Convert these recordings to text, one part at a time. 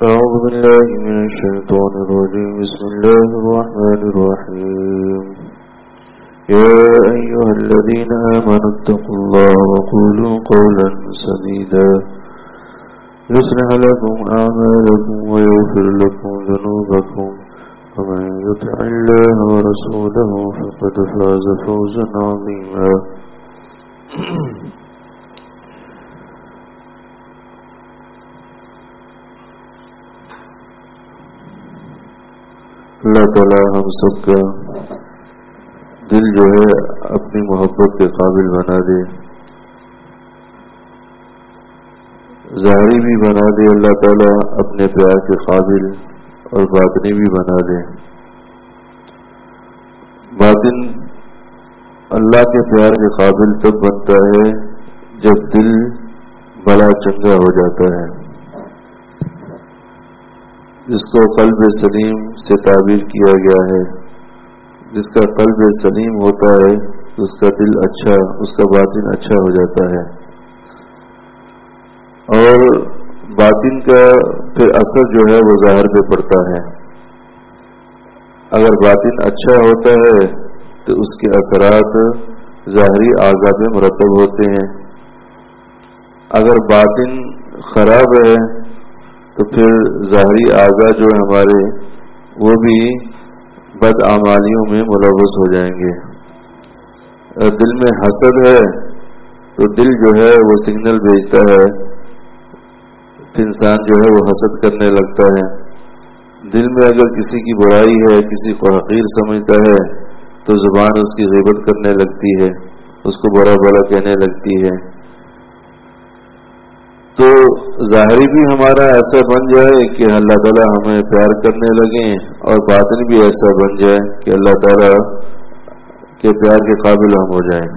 أعوذ بالله من الشيطان الرجيم بسم الله الرحمن الرحيم يا أيها الذين آمنوا اتقوا الله وقولوا قولا سديدا يصلح لكم أعمالكم ويغفر لكم ذنوبكم ومن يطع الله ورسوله فقد فاز فوزا عظيما اللہ تعالی ہم سب کا دل جو ہے اپنی محبت کے قابل بنا دے، ظاہری بھی بنا دے اللہ تعالی اپنے پیار کے قابل، اور باطنی بھی بنا دے۔ باطن اللہ کے پیار کے قابل تب بنتا ہے جب دل بڑا چنگا ہو جاتا ہے، جس کو قلب سلیم سے تعبیر کیا گیا ہے۔ جس کا قلب سلیم ہوتا ہے اس کا دل اچھا، اس کا باطن اچھا ہو جاتا ہے، اور باطن کا پھر اثر جو ہے وہ ظاہر پہ پڑتا ہے۔ اگر باطن اچھا ہوتا ہے تو اس کے اثرات ظاہری اعضاء پہ مرتب ہوتے ہیں، اگر باطن خراب ہے تو پھر ظاہری اعضاء جو ہمارے وہ بھی بدعمالیوں میں ملوث ہو جائیں گے۔ اور دل میں حسد ہے تو دل جو ہے وہ سگنل بھیجتا ہے، انسان جو ہے وہ حسد کرنے لگتا ہے۔ دل میں اگر کسی کی برائی ہے، کسی کو حقیر سمجھتا ہے تو زبان اس کی غیبت کرنے لگتی ہے، اس کو برا بھلا کہنے لگتی ہے۔ تو ظاہری بھی ہمارا ایسا بن جائے کہ اللہ تعالیٰ ہمیں پیار کرنے لگیں، اور باطن بھی ایسا بن جائے کہ اللہ تعالیٰ کے پیار کے قابل ہم ہو جائیں۔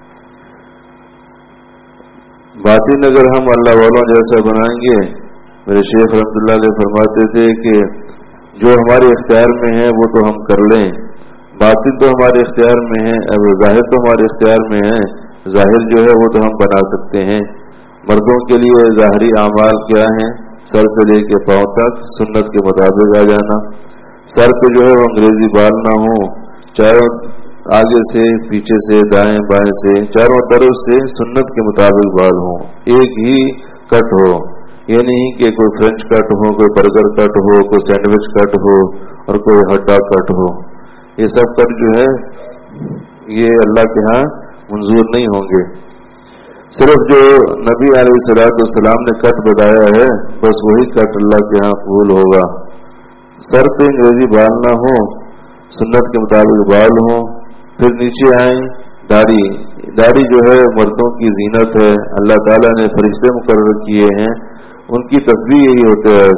باطن اگر ہم اللہ والوں جیسا بنائیں گے، میرے شیخ رحمۃ اللہ علیہ فرماتے تھے کہ جو ہمارے اختیار میں ہے وہ تو ہم کر لیں، باطن تو ہمارے اختیار میں ہے، ظاہر تو ہمارے اختیار میں ہے، ظاہر جو ہے وہ تو ہم بنا سکتے ہیں۔ مردوں کے لیے ظاہری اعمال کیا ہیں؟ سر سے لے کے پاؤں تک سنت کے مطابق آ جانا، سر پہ جو ہے وہ انگریزی بال نہ ہو، چاروں آگے سے پیچھے سے دائیں بائیں سے چاروں طرف سے سنت کے مطابق بال ہوں، ایک ہی کٹ ہو، یہ نہیں کہ کوئی فرنچ کٹ ہو، کوئی برگر کٹ ہو، کوئی سینڈوچ کٹ ہو اور کوئی ہڈا کٹ ہو۔ یہ سب کٹ جو ہے یہ اللہ کے ہاں منظور نہیں ہوں گے۔ صرف جو نبی علیہ الصلوۃ والسلام نے کٹ بتایا ہے بس وہی کٹ اللہ کے ہاں قبول ہوگا۔ سر پہ انگریزی بال نہ ہو، سنت کے مطابق بال ہوں، پھر نیچے آئیں داڑھی جو ہے مردوں کی زینت ہے، اللہ تعالیٰ نے فرشتے مقرر کیے ہیں، ان کی تسبیح یہی ہوتا ہے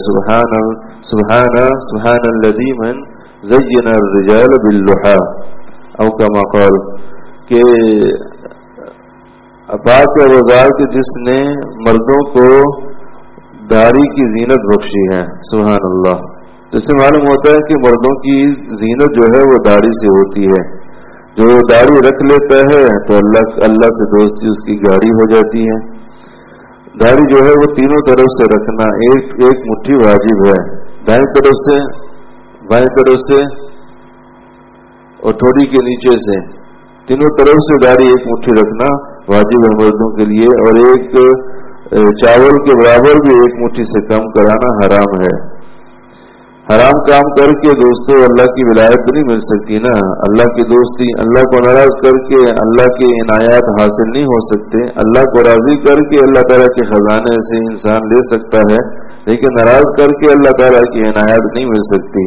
سبحان الذی من زین الرجال باللحى، او کما قال کہ پاک ہے وہ ذات جس نے مردوں کو داڑھی کی زینت بخشی ہے، سبحان اللہ۔ تو اس سے معلوم ہوتا ہے کہ مردوں کی زینت جو ہے وہ داڑھی سے ہوتی ہے، جو داڑھی رکھ لیتا ہے تو اللہ سے دوستی اس کی گاڑی ہو جاتی ہے۔ داڑھی جو ہے وہ تینوں طرف سے رکھنا ایک مٹھی واجب ہے، دائیں طرف سے، بائیں طرف سے اور تھوڑی کے نیچے سے، تینوں طرف سے داڑھی ایک مٹھی رکھنا واجب ہے مردوں کے لیے، اور ایک چاول کے برابر بھی ایک مٹھی سے کم کرانا حرام ہے۔ حرام کام کر کے دوستوں اللہ کی ولایت نہیں مل سکتی نا، اللہ کی دوستی، اللہ کو ناراض کر کے اللہ کے عنایات حاصل نہیں ہو سکتے۔ اللہ کو راضی کر کے اللہ تعالیٰ کے خزانے سے انسان لے سکتا ہے، لیکن ناراض کر کے اللہ تعالیٰ کی عنایات نہیں مل سکتی۔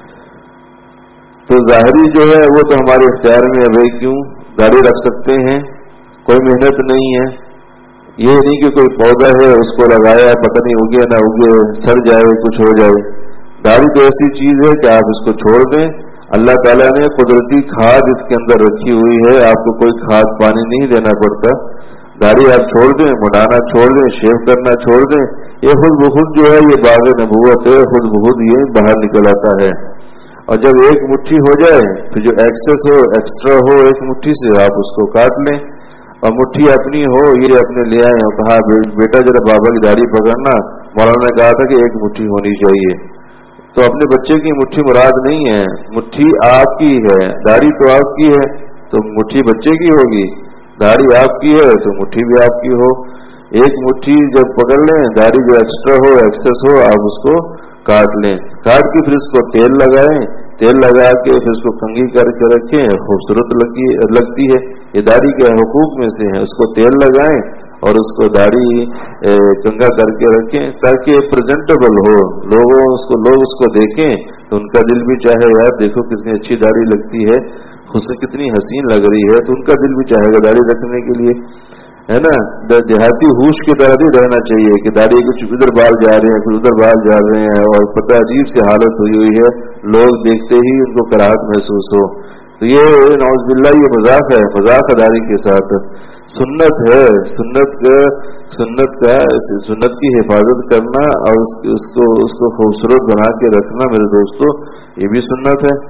تو ظاہری جو ہے وہ تو ہمارے اختیار میں ہے، بھائی کیوں داڑھی رکھ سکتے ہیں، کوئی محنت نہیں ہے، یہ نہیں کہ کوئی پودا ہے اس کو لگایا پتہ نہیں اگے نہ اگے، سڑ جائے کچھ ہو جائے۔ داڑھی تو ایسی چیز ہے کہ آپ اس کو چھوڑ دیں، اللہ تعالیٰ نے قدرتی کھاد اس کے اندر رکھی ہوئی ہے، آپ کو کوئی کھاد پانی نہیں دینا پڑتا۔ داڑھی آپ چھوڑ دیں، مڈانا چھوڑ دیں، شیو کرنا چھوڑ دیں، یہ خود بخود جو ہے یہ باغ نبوت ہے، خود بخود یہ باہر نکل آتا ہے۔ اور جب ایک مٹھی ہو جائے تو جو ایکسس ہو، ایکسٹرا ہو ایک مٹھی سے آپ اس کو کاٹ لیں، اور مٹھی اپنی ہو یہ اپنے لے آئے اور کہا بیٹا ذرا بابا کی داڑھی پکڑنا، मौलाना ने कहा था कि 1 मुट्ठी होनी चाहिए। तो अपने बच्चे की मुट्ठी मुराद नहीं है, मुट्ठी आपकी है, दाढ़ी तो आपकी है तो मुट्ठी बच्चे की होगी, दाढ़ी आपकी है तो मुट्ठी भी आपकी हो। 1 मुट्ठी जब पकड़ लें, दाढ़ी जो एक्स्ट्रा हो, एक्सेस हो, आप उसको काट लें, काट के फिर इसको तेल लगाएं, तेल लगा के फिर उसको कंघी करके रखें, खूबसूरत लगती है। ये दाढ़ी के हुकूक में से है, उसको तेल लगाएं और उसको दाढ़ी कंघा करके रखें ताकि प्रेजेंटेबल हो, लोग उसको देखें तो उनका दिल भी चाहे यार देखो कितनी अच्छी दाढ़ी लगती है, उससे कितनी हसीन लग रही है, तो उनका दिल भी चाहेगा दाढ़ी रखने के लिए, है ना। देहाती होश की तरह भी रहना चाहिए कि दाढ़ी कुछ इधर बाल जा रहे हैं, कुछ उधर बाल जा रहे हैं और पता अजीब सी हालत हुई है, लोग देखते ही उनको कराहत महसूस हो। तो ये नौज़बिल्लाह ये मजाक है, मजाक है दाढ़ी के साथ। सुन्नत है, सुन्नत की हिफाजत करना और उसको खूबसूरत बना के रखना मेरे दोस्तों, ये भी सुन्नत है।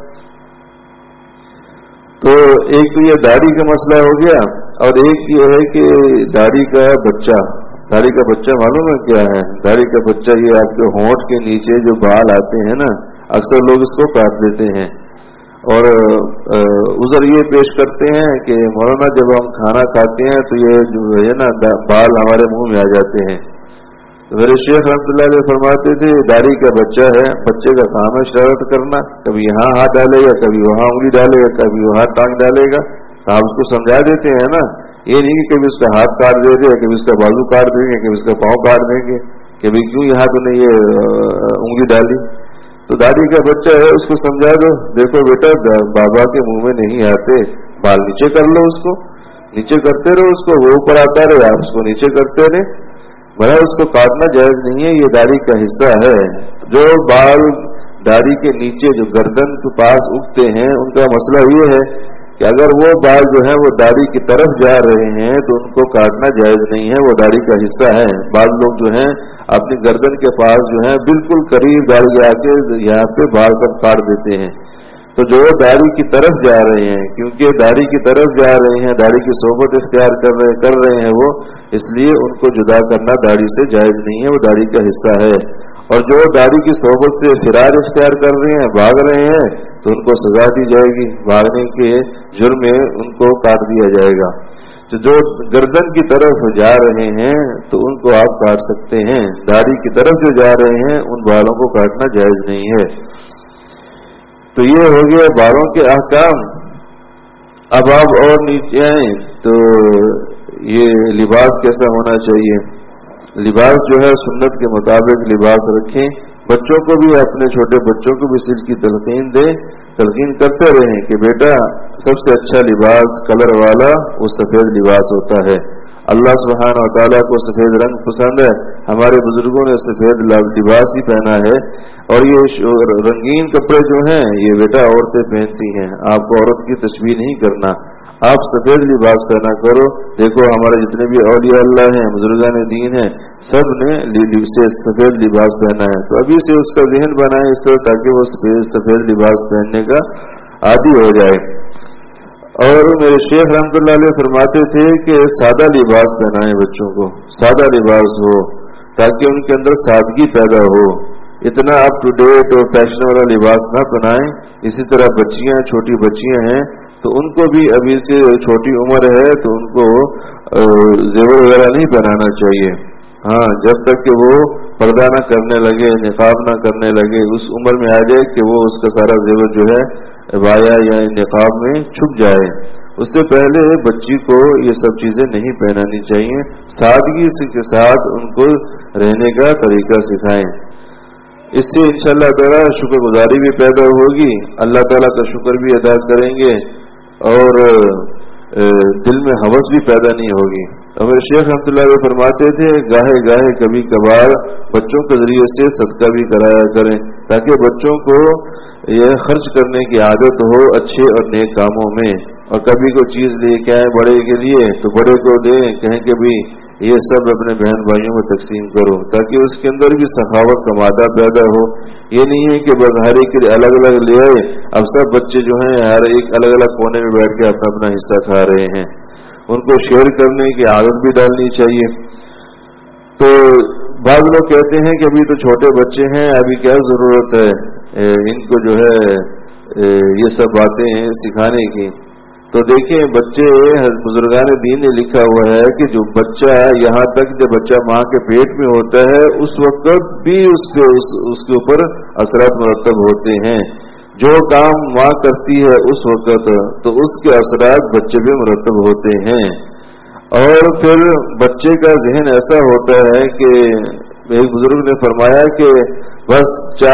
तो एक तो ये दाढ़ी का मसला हो गया, और एक ये है कि दाढ़ी का बच्चा मालूम है क्या है? दाढ़ी का बच्चा ये आपके होंठ के नीचे जो बाल आते हैं ना, अक्सर लोग इसको काट देते हैं और उधर ये पेश करते हैं कि मौलाना जब हम खाना खाते हैं तो ये जो है ना बाल हमारे मुंह में आ जाते हैं। तो मेरे शेख रहमतुल्लाह अलैह फरमाते थे दाढ़ी का बच्चा है, बच्चे का काम है शरारत करना, कभी यहाँ हाथ डालेगा, कभी वहाँ उंगली डालेगा, कभी वहाँ टांग डालेगा। तो आप उसको समझा देते हैं ना, ये नहीं कि कभी उसका हाथ काट देंगे, कभी उसका बाजू काट देंगे, कभी उसका पाँव काट देंगे, कभी क्यों यहाँ तूने ये उंगली डाली। तो दाढ़ी का बच्चा है उसको समझा दो, देखो बेटा बाबा के मुंह में नहीं आते, बाल नीचे कर लो, उसको नीचे करते रहो, उसको वो ऊपर आता रहे, आप उसको नीचे करते रहे, भला उसको काटना जायज नहीं है, ये दाढ़ी का हिस्सा है। जो बाल दाढ़ी के नीचे जो गर्दन के पास उगते हैं उनका मसला ये है कि अगर वो बाल जो है वो दाढ़ी की तरफ जा रहे हैं तो उनको काटना जायज नहीं है, वो दाढ़ी का हिस्सा है। बाल लोग जो हैं अपनी गर्दन के पास जो है बिल्कुल करीब दाढ़ी आके यहाँ पे बाल सब काट देते हैं। तो जो दाढ़ी की तरफ जा रहे हैं, क्योंकि दाढ़ी की तरफ जा रहे हैं, दाढ़ी की सोबत इख्तियार कर रहे हैं वो, इसलिए उनको जुदा करना दाढ़ी से जायज नहीं है, वो दाढ़ी का हिस्सा है। और जो दाढ़ी की सोबत से फिरार इख्तियार कर रहे हैं, भाग रहे हैं, तो उनको सजा दी जाएगी, भागने के जुर्म में उनको काट दिया जाएगा। तो जो गर्दन की तरफ जा रहे हैं तो उनको आप काट सकते हैं, दाढ़ी की तरफ जो जा रहे हैं उन बालों को काटना जायज नहीं है। तो ये हो गया बालों के अहकाम। अब आप और नीचे आए तो ये लिबास कैसा होना चाहिए। लिबास जो है सुन्नत के मुताबिक लिबास रखें, बच्चों को भी, अपने छोटे बच्चों को भी इस चीज की तलकीन करते रहें कि बेटा सबसे अच्छा लिबास कलर वाला वो सफेद लिबास होता है। अल्लाह सुब्हानहु व तआला को सफेद रंग पसंद है, हमारे बुजुर्गों ने सफेद लिबास ही पहना है। और ये रंगीन कपड़े जो हैं ये बेटा औरतें पहनती हैं, आपको औरत की तशबीह नहीं करना, आप सफेद लिबास पहना करो। देखो हमारे जितने भी औलिया अल्लाह हैं, बुजुर्गान दीन हैं, सब ने सफेद लिबास पहना है। तो अभी से उसका ज़हन बनाए इस तरह ताकि वो सफेद लिबास पहनने का आदी हो जाए। और मेरे शेख रहमतुल्लाह अलैह फरमाते थे कि सादा लिबास पहनाएं बच्चों को, सादा लिबास हो ताकि उनके अंदर सादगी पैदा हो, इतना अप टू डेट और फैशन वाला लिबास ना पहनाएं। इसी तरह बच्चियां, छोटी बच्चियां हैं तो उनको भी अभी से छोटी उम्र है तो उनको जेवर वगैरह नहीं पहनाना चाहिए। हाँ, जब तक कि वो पर्दा न करने लगे, निकाब न करने लगे, उस उम्र में आ जाए कि वो उसका सारा जेवर जो है बाया या निकाब में छुप जाए, उससे पहले बच्ची को ये सब चीजें नहीं पहनानी चाहिए। सादगी के साथ उनको रहने का तरीका सिखाएं, इससे इंशाअल्लाह ताला शुक्रगुजारी भी पैदा होगी, अल्लाह ताला का शुक्र भी अदा करेंगे और दिल में हवस भी पैदा नहीं होगी। हमारे शेख रहमतुल्लाह अलैह फरमाते थे गाहे गाहे कभी कभार बच्चों के जरिए से सदका भी कराया करें ताकि बच्चों को यह खर्च करने की आदत हो अच्छे और नेक कामों में। और कभी कोई चीज लेके आए बड़े के लिए तो बड़े को दें, कहें कि भी ये सब अपने बहन भाइयों में तकसीम करो ताकि उसके अंदर भी सखावत का मादा पैदा हो। ये नहीं है कि बस हर एक के अलग अलग ले आए, अब सब बच्चे जो हैं हर एक अलग अलग कोने में बैठ के अपना अपना हिस्सा खा रहे हैं। उनको शेयर करने की आदत भी डालनी चाहिए। तो بعض لوگ کہتے ہیں کہ ابھی تو چھوٹے بچے ہیں، ابھی کیا ضرورت ہے ان کو جو ہے یہ سب باتیں سکھانے کی. تو دیکھیں بچے، بزرگان دین نے لکھا ہوا ہے کہ جو بچہ یہاں تک جب بچہ ماں کے پیٹ میں ہوتا ہے اس وقت بھی اس کے اوپر اثرات مرتب ہوتے ہیں. جو کام ماں کرتی ہے اس وقت تو اس کے اثرات بچے پہ مرتب ہوتے ہیں. اور پھر بچے کا ذہن ایسا ہوتا ہے کہ ایک بزرگ نے فرمایا کہ بس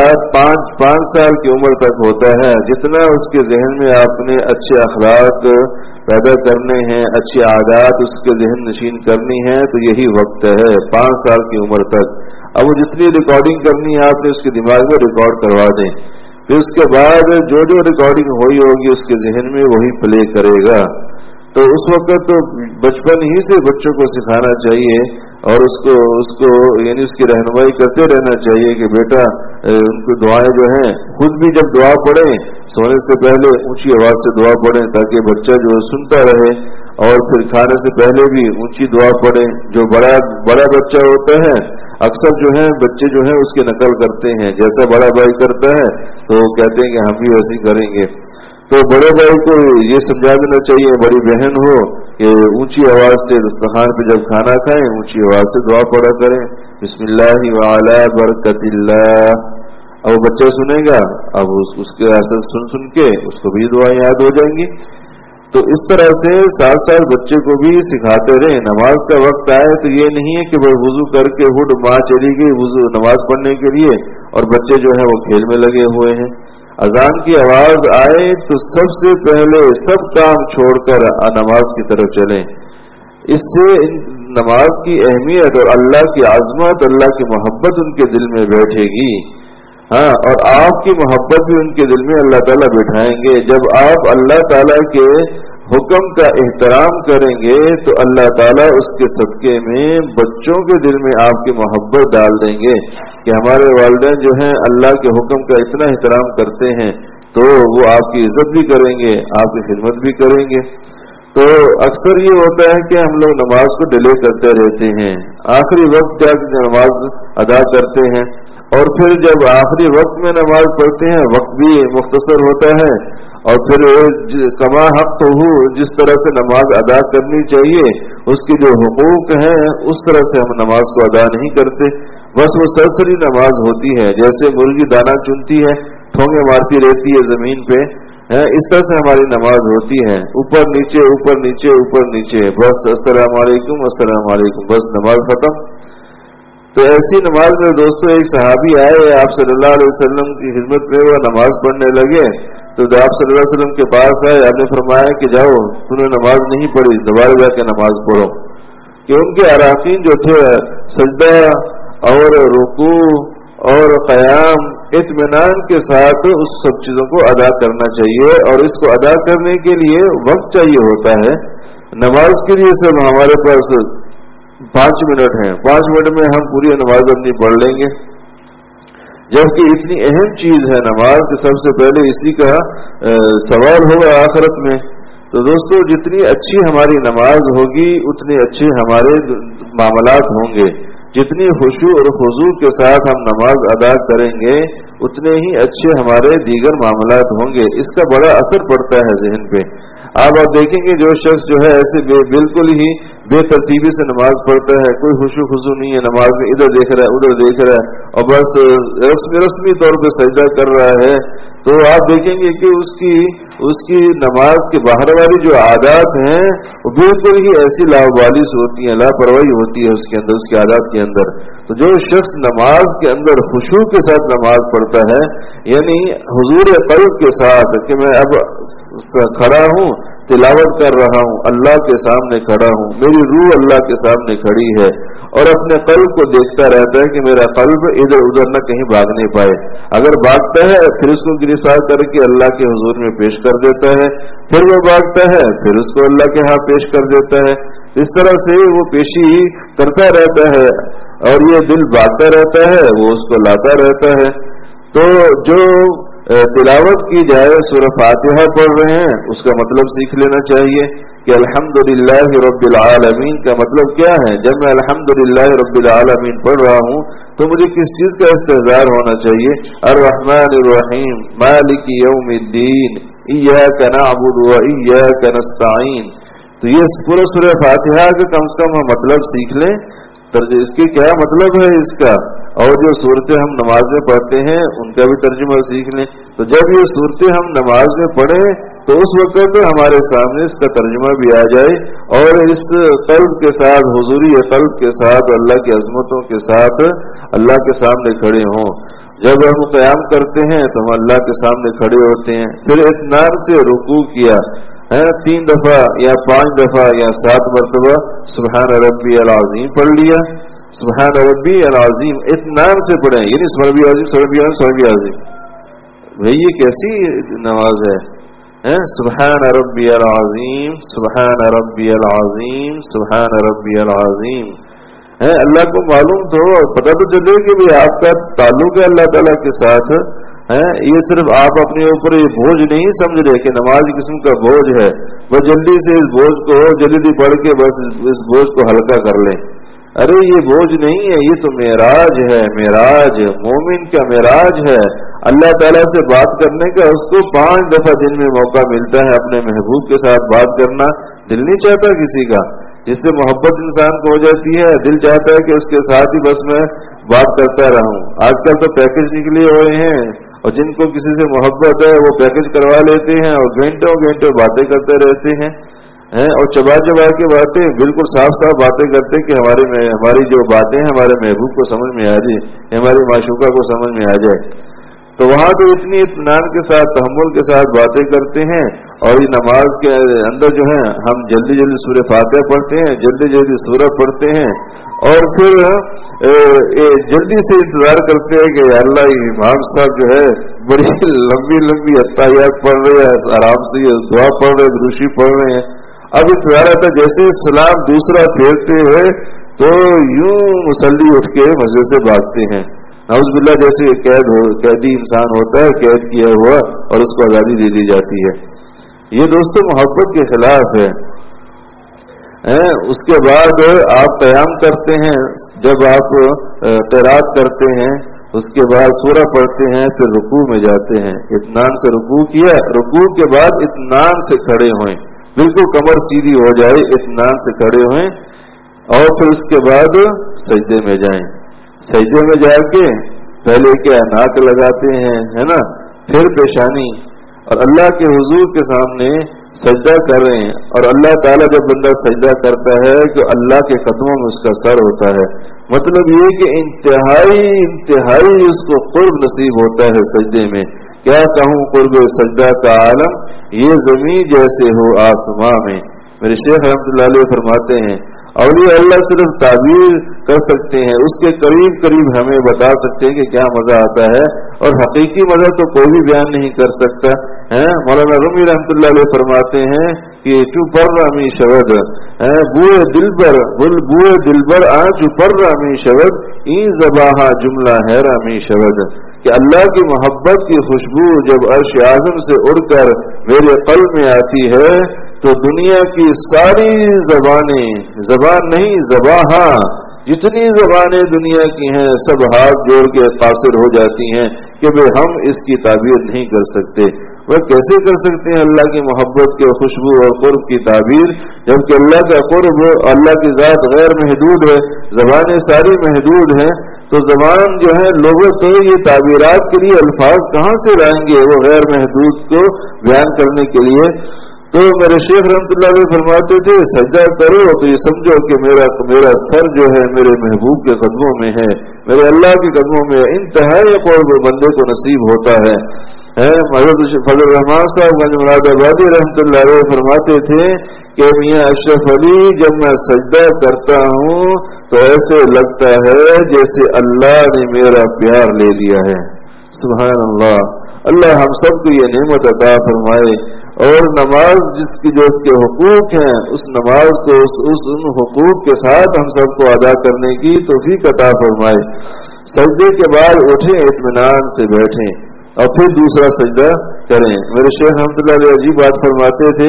4-5 سال کی عمر تک ہوتا ہے، جتنا اس کے ذہن میں آپ نے اچھے اخلاق پیدا کرنے ہیں، اچھی عادات اس کے ذہن نشین کرنی ہے، تو یہی وقت ہے 5 سال کی عمر تک. اب وہ جتنی ریکارڈنگ کرنی ہے آپ نے اس کے دماغ میں ریکارڈ کروا دیں، پھر اس کے بعد جو ریکارڈنگ ہوئی ہوگی اس کے ذہن میں وہی پلے کرے گا. تو اس وقت تو بچپن ہی سے بچوں کو سکھانا چاہیے اور اس کو یعنی اس کی رہنمائی کرتے رہنا چاہیے کہ بیٹا ان کو دعائیں جو ہیں، خود بھی جب دعا پڑھیں سونے سے پہلے اونچی آواز سے دعا پڑھیں تاکہ بچہ جو ہے سنتا رہے، اور پھر کھانے سے پہلے بھی اونچی دعا پڑھیں. جو بڑا بچہ ہوتا ہے اکثر جو ہے بچے جو ہیں اس کی نقل کرتے ہیں، جیسا بڑا بھائی کرتا ہے تو کہتے ہیں کہ ہم بھی ویسے ہی کریں گے. تو بڑے بھائی کو یہ سمجھا دینا چاہیے، بڑی بہن ہو کہ اونچی آواز سے دسترخوان پہ جب کھانا کھائیں اونچی آواز سے دعا پڑھا کریں، بسم اللہ وعلی برکت اللہ. اب بچہ سنے گا، اب اس کے اثر سن کے اس کو بھی دعائیں یاد ہو جائیں گی. تو اس طرح سے ساتھ بچے کو بھی سکھاتے رہیں. نماز کا وقت آئے تو یہ نہیں ہے کہ وہ وضو کر کے ہٹ ماں چلی گئی وضو نماز پڑھنے کے لیے اور بچے جو ہیں وہ کھیل میں لگے ہوئے ہیں. اذان کی آواز آئے تو سب سے پہلے سب کام چھوڑ کر نماز کی طرف چلیں. اس سے نماز کی اہمیت اور اللہ کی عظمت، اللہ کی محبت ان کے دل میں بیٹھے گی. ہاں، اور آپ کی محبت بھی ان کے دل میں اللہ تعالیٰ بٹھائیں گے. جب آپ اللہ تعالیٰ کے حکم کا احترام کریں گے تو اللہ تعالیٰ اس کے صدقے میں بچوں کے دل میں آپ کی محبت ڈال دیں گے کہ ہمارے والدین جو ہیں اللہ کے حکم کا اتنا احترام کرتے ہیں تو وہ آپ کی عزت بھی کریں گے، آپ کی خدمت بھی کریں گے. تو اکثر یہ ہوتا ہے کہ ہم لوگ نماز کو ڈیلے کرتے رہتے ہیں، آخری وقت جا کے نماز ادا کرتے ہیں، اور پھر جب آخری وقت میں نماز پڑھتے ہیں وقت بھی مختصر ہوتا ہے، اور پھر کما حق تو ہو جس طرح سے نماز ادا کرنی چاہیے اس کی جو حقوق ہیں اس طرح سے ہم نماز کو ادا نہیں کرتے. بس وہ سرسری نماز ہوتی ہے، جیسے مرغی دانہ چنتی ہے، ٹھونگے مارتی رہتی ہے زمین پہ، اس طرح سے ہماری نماز ہوتی ہے، اوپر نیچے اوپر نیچے اوپر نیچے، بس السلام علیکم السلام علیکم، بس نماز ختم. تو ایسی نماز میں دوستو ایک صحابی آئے آپ صلی اللہ علیہ وسلم کی خدمت میں، وہ نماز پڑھنے لگے تو آپ صلی اللہ علیہ وسلم کے پاس آئے، آپ نے فرمایا کہ جاؤ تم نے نماز نہیں پڑھی، دوبارہ جا کے نماز پڑھو. کہ ان کے اراکین جو تھے سجدہ اور رکوع اور قیام اطمینان کے ساتھ اس سب چیزوں کو ادا کرنا چاہیے، اور اس کو ادا کرنے کے لیے وقت چاہیے ہوتا ہے. نماز کے لیے صرف ہمارے پاس 5 منٹ ہیں، 5 منٹ میں ہم پوری نماز اپنی پڑھ لیں گے، جبکہ اتنی اہم چیز ہے نماز کہ سب سے پہلے اسی کا سوال ہوگا آخرت میں. تو دوستو جتنی اچھی ہماری نماز ہوگی اتنے اچھے ہمارے معاملات ہوں گے، جتنی خشوع اور خضوع کے ساتھ ہم نماز ادا کریں گے اتنے ہی اچھے ہمارے دیگر معاملات ہوں گے. اس کا بڑا اثر پڑتا ہے ذہن پہ. آپ دیکھیں گے جو شخص جو ہے ایسے بالکل ہی بے ترتیبی سے نماز پڑھتا ہے، کوئی خشوع خضوع نہیں ہے نماز میں، ادھر دیکھ رہا ہے ادھر دیکھ رہا ہے اور بس رسمی طور پہ سجدہ کر رہا ہے، تو آپ دیکھیں گے کہ اس کی نماز کے باہر والی جو عادات ہیں وہ بالکل ہی ایسی لاوالی سے ہوتی ہیں، لاپرواہی ہوتی ہے اس کے اندر، اس کی عادات کے اندر. تو جو شخص نماز کے اندر خشوع کے ساتھ نماز پڑھتا ہے، یعنی حضور قلب کے ساتھ کہ میں اب کھڑا ہوں، تلاوت کر رہا ہوں، اللہ کے سامنے کھڑا ہوں، میری روح اللہ کے سامنے کھڑی ہے، اور اپنے قلب کو دیکھتا رہتا ہے کہ میرا قلب ادھر ادھر نہ کہیں بھاگ نہیں پائے. اگر بھاگتا ہے پھر اس کو گرفتار کر کے اللہ کے حضور میں پیش کر دیتا ہے، پھر وہ بھاگتا ہے پھر اس کو اللہ کے ہاں پیش کر دیتا ہے. اس طرح سے وہ پیشی کرتا رہتا ہے اور یہ دل بھاگتا رہتا ہے، وہ اس کو لاتا رہتا ہے. تو جو تلاوت کی جائے سورہ فاتحہ پڑھ رہے ہیں اس کا مطلب سیکھ لینا چاہیے کہ الحمدللہ رب العالمین کا مطلب کیا ہے. جب میں الحمدللہ رب العالمین پڑھ رہا ہوں تو مجھے کس چیز کا استحضار ہونا چاہیے؟ الرحمن الرحیم مالک یوم الدین ایاک نعبد و ایاک نستعین. تو یہ پورا سورہ فاتحہ کا کم سے کم ہم مطلب سیکھ لیں. اس کے کیا مطلب ہے اس کا، اور جو صورتیں ہم نماز میں پڑھتے ہیں ان کا بھی ترجمہ سیکھ لیں. تو جب یہ صورتیں ہم نماز میں پڑھیں تو اس وقت ہمارے سامنے اس کا ترجمہ بھی آ جائے اور اس قلب کے ساتھ، حضوری قلب کے ساتھ، اللہ کی عظمتوں کے ساتھ اللہ کے سامنے کھڑے ہوں. جب ہم قیام کرتے ہیں تو ہم اللہ کے سامنے کھڑے ہوتے ہیں. پھر اطمینان سے رکوع کیا 3 دفعہ یا 5 دفعہ یا 7 مرتبہ سبحان ربی العظیم پڑھ لیا. سبحان ربی العظیم اطمینان سے پڑھیں، یعنی سبحان ربی العظیم سبحان ربی العظیم سبحان ربی العظیم. بھئی یہ کیسی نماز ہے؟ سبحان ربی العظیم سبحان ربی العظیم سبحان ربی العظیم. اللہ کو معلوم تو پتہ تو چلے کہ بھی آپ کا تعلق ہے اللہ تعالیٰ کے ساتھ. یہ صرف آپ اپنے اوپر یہ بوجھ نہیں سمجھ رہے کہ نماز قسم کا بوجھ ہے، بس جلدی سے اس بوجھ کو جلدی پڑھ کے بس اس بوجھ کو ہلکا کر لیں. ارے یہ بوجھ نہیں ہے، یہ تو معراج ہے. معراج مومن کا معراج ہے. اللہ تعالیٰ سے بات کرنے کا اس کو 5 دفعہ دن میں موقع ملتا ہے اپنے محبوب کے ساتھ بات کرنا. دل نہیں چاہتا کسی کا، جس سے محبت انسان کو ہو جاتی ہے، دل چاہتا ہے کہ اس کے ساتھ ہی بس میں بات کرتا رہوں. آج کل تو پیکج نکلے ہوئے ہیں اور جن کو کسی سے محبت ہے وہ پیکج کروا لیتے ہیں اور گھنٹوں گھنٹوں باتیں کرتے رہتے ہیں اور چبا کے باتیں بالکل صاف صاف باتیں کرتے کہ ہماری جو باتیں ہمارے محبوب کو سمجھ میں آ جائے، ہماری معشوقہ کو سمجھ میں آ جائے. تو وہاں تو اتنی اطمینان کے ساتھ، تحمل کے ساتھ باتیں کرتے ہیں. اور یہ نماز کے اندر جو ہے ہم جلدی جلدی سورہ فاتحہ پڑھتے ہیں، جلدی جلدی سورہ پڑھتے ہیں اور پھر جلدی سے انتظار کرتے ہیں کہ اللہ امام صاحب جو ہے بڑی لمبی لمبی اتحیات پڑھ رہے ہیں، آرام سے دعا پڑھ رہے ہیں، دروشی پڑھ رہے ہیں. اب انتظار آتا جیسے سلام دوسرا پھیرتے ہوئے تو یوں مصلی اٹھ کے مسجد سے بھاگتے ہیں. نعوذ باللہ جیسے قیدی انسان ہوتا ہے، قید کیا ہوا اور اس کو آزادی دے دی جاتی ہے. یہ دوستوں محبت کے خلاف ہے. اس کے بعد آپ قیام کرتے ہیں، جب آپ قرات کرتے ہیں اس کے بعد سورہ پڑھتے ہیں، پھر رکوع میں جاتے ہیں. اطمینان سے رکوع کیا، رکوع کے بعد اطمینان سے کھڑے ہوئیں، بالکل کمر سیدھی ہو جائے، اطمینان سے کھڑے ہوئیں اور پھر اس کے بعد سجدے میں جائیں. سجدے میں جا کے پہلے کیا ناک لگاتے ہیں، ہے نا، پھر پیشانی، اور اللہ کے حضور کے سامنے سجدہ کر رہے ہیں. اور اللہ تعالیٰ جب بندہ سجدہ کرتا ہے تو اللہ کے قدموں میں اس کا سر ہوتا ہے. مطلب یہ کہ انتہائی اس کو قرب نصیب ہوتا ہے سجدے میں. کیا کہوں قرب سجدہ کا عالم، یہ زمین جیسے ہو آسماں میں. میرے شیخ رحمۃ اللہ علیہ فرماتے ہیں اولیاء اللہ صرف تعبیر کر سکتے ہیں، اس کے قریب قریب ہمیں بتا سکتے ہیں کہ کیا مزہ آتا ہے، اور حقیقی مزہ تو کوئی بھی بیان نہیں کر سکتا. مولانا رومی رحمۃ اللہ علیہ فرماتے ہیں کہ چوپ پر رامی شبد بوئے دل بر چوپ پر رامی شبد این زباہا جملہ ہے رامی شبد. کہ اللہ کی محبت کی خوشبو جب عرش اعظم سے اڑ کر میرے قلب میں آتی ہے تو دنیا کی ساری زبان نہیں زباں جتنی زبانیں دنیا کی ہیں سب ہاتھ جوڑ کے قاصر ہو جاتی ہیں کہ ہم اس کی تعبیر نہیں کر سکتے. وہ کیسے کر سکتے ہیں اللہ کی محبت کے خوشبو اور قرب کی تعبیر، جبکہ اللہ کا قرب، اللہ کی ذات غیر محدود ہے، زبانیں ساری محدود ہیں. تو زبان جو ہے لوگوں تو یہ تعبیرات کے لیے الفاظ کہاں سے لائیں گے وہ غیر محدود کو بیان کرنے کے لیے. تو میرے شیخ رحمۃ اللہ علیہ فرماتے تھے سجدہ کرو تو یہ سمجھو کہ میرا سر جو ہے میرے محبوب کے قدموں میں ہے، میرے اللہ کے قدموں میں. انتہائی قرب بندے کو نصیب ہوتا ہے. حضرت فضل الرحمان صاحب گنج مراد آبادی رحمۃ اللہ علیہ فرماتے تھے کہ میاں اشرف علی جب میں سجدہ کرتا ہوں تو ایسے لگتا ہے جیسے اللہ نے میرا پیار لے لیا ہے. سبحان اللہ. اللہ ہم سب کو یہ نعمت عطا فرمائے اور نماز جس کے حقوق ہیں اس نماز کو ان حقوق کے ساتھ ہم سب کو ادا کرنے کی توفیق عطا فرمائے. سجدے کے بعد اٹھیں، اطمینان سے بیٹھیں اور پھر دوسرا سجدہ کریں. میرے شیخ رحمۃ اللہ علیہ عجیب بات فرماتے تھے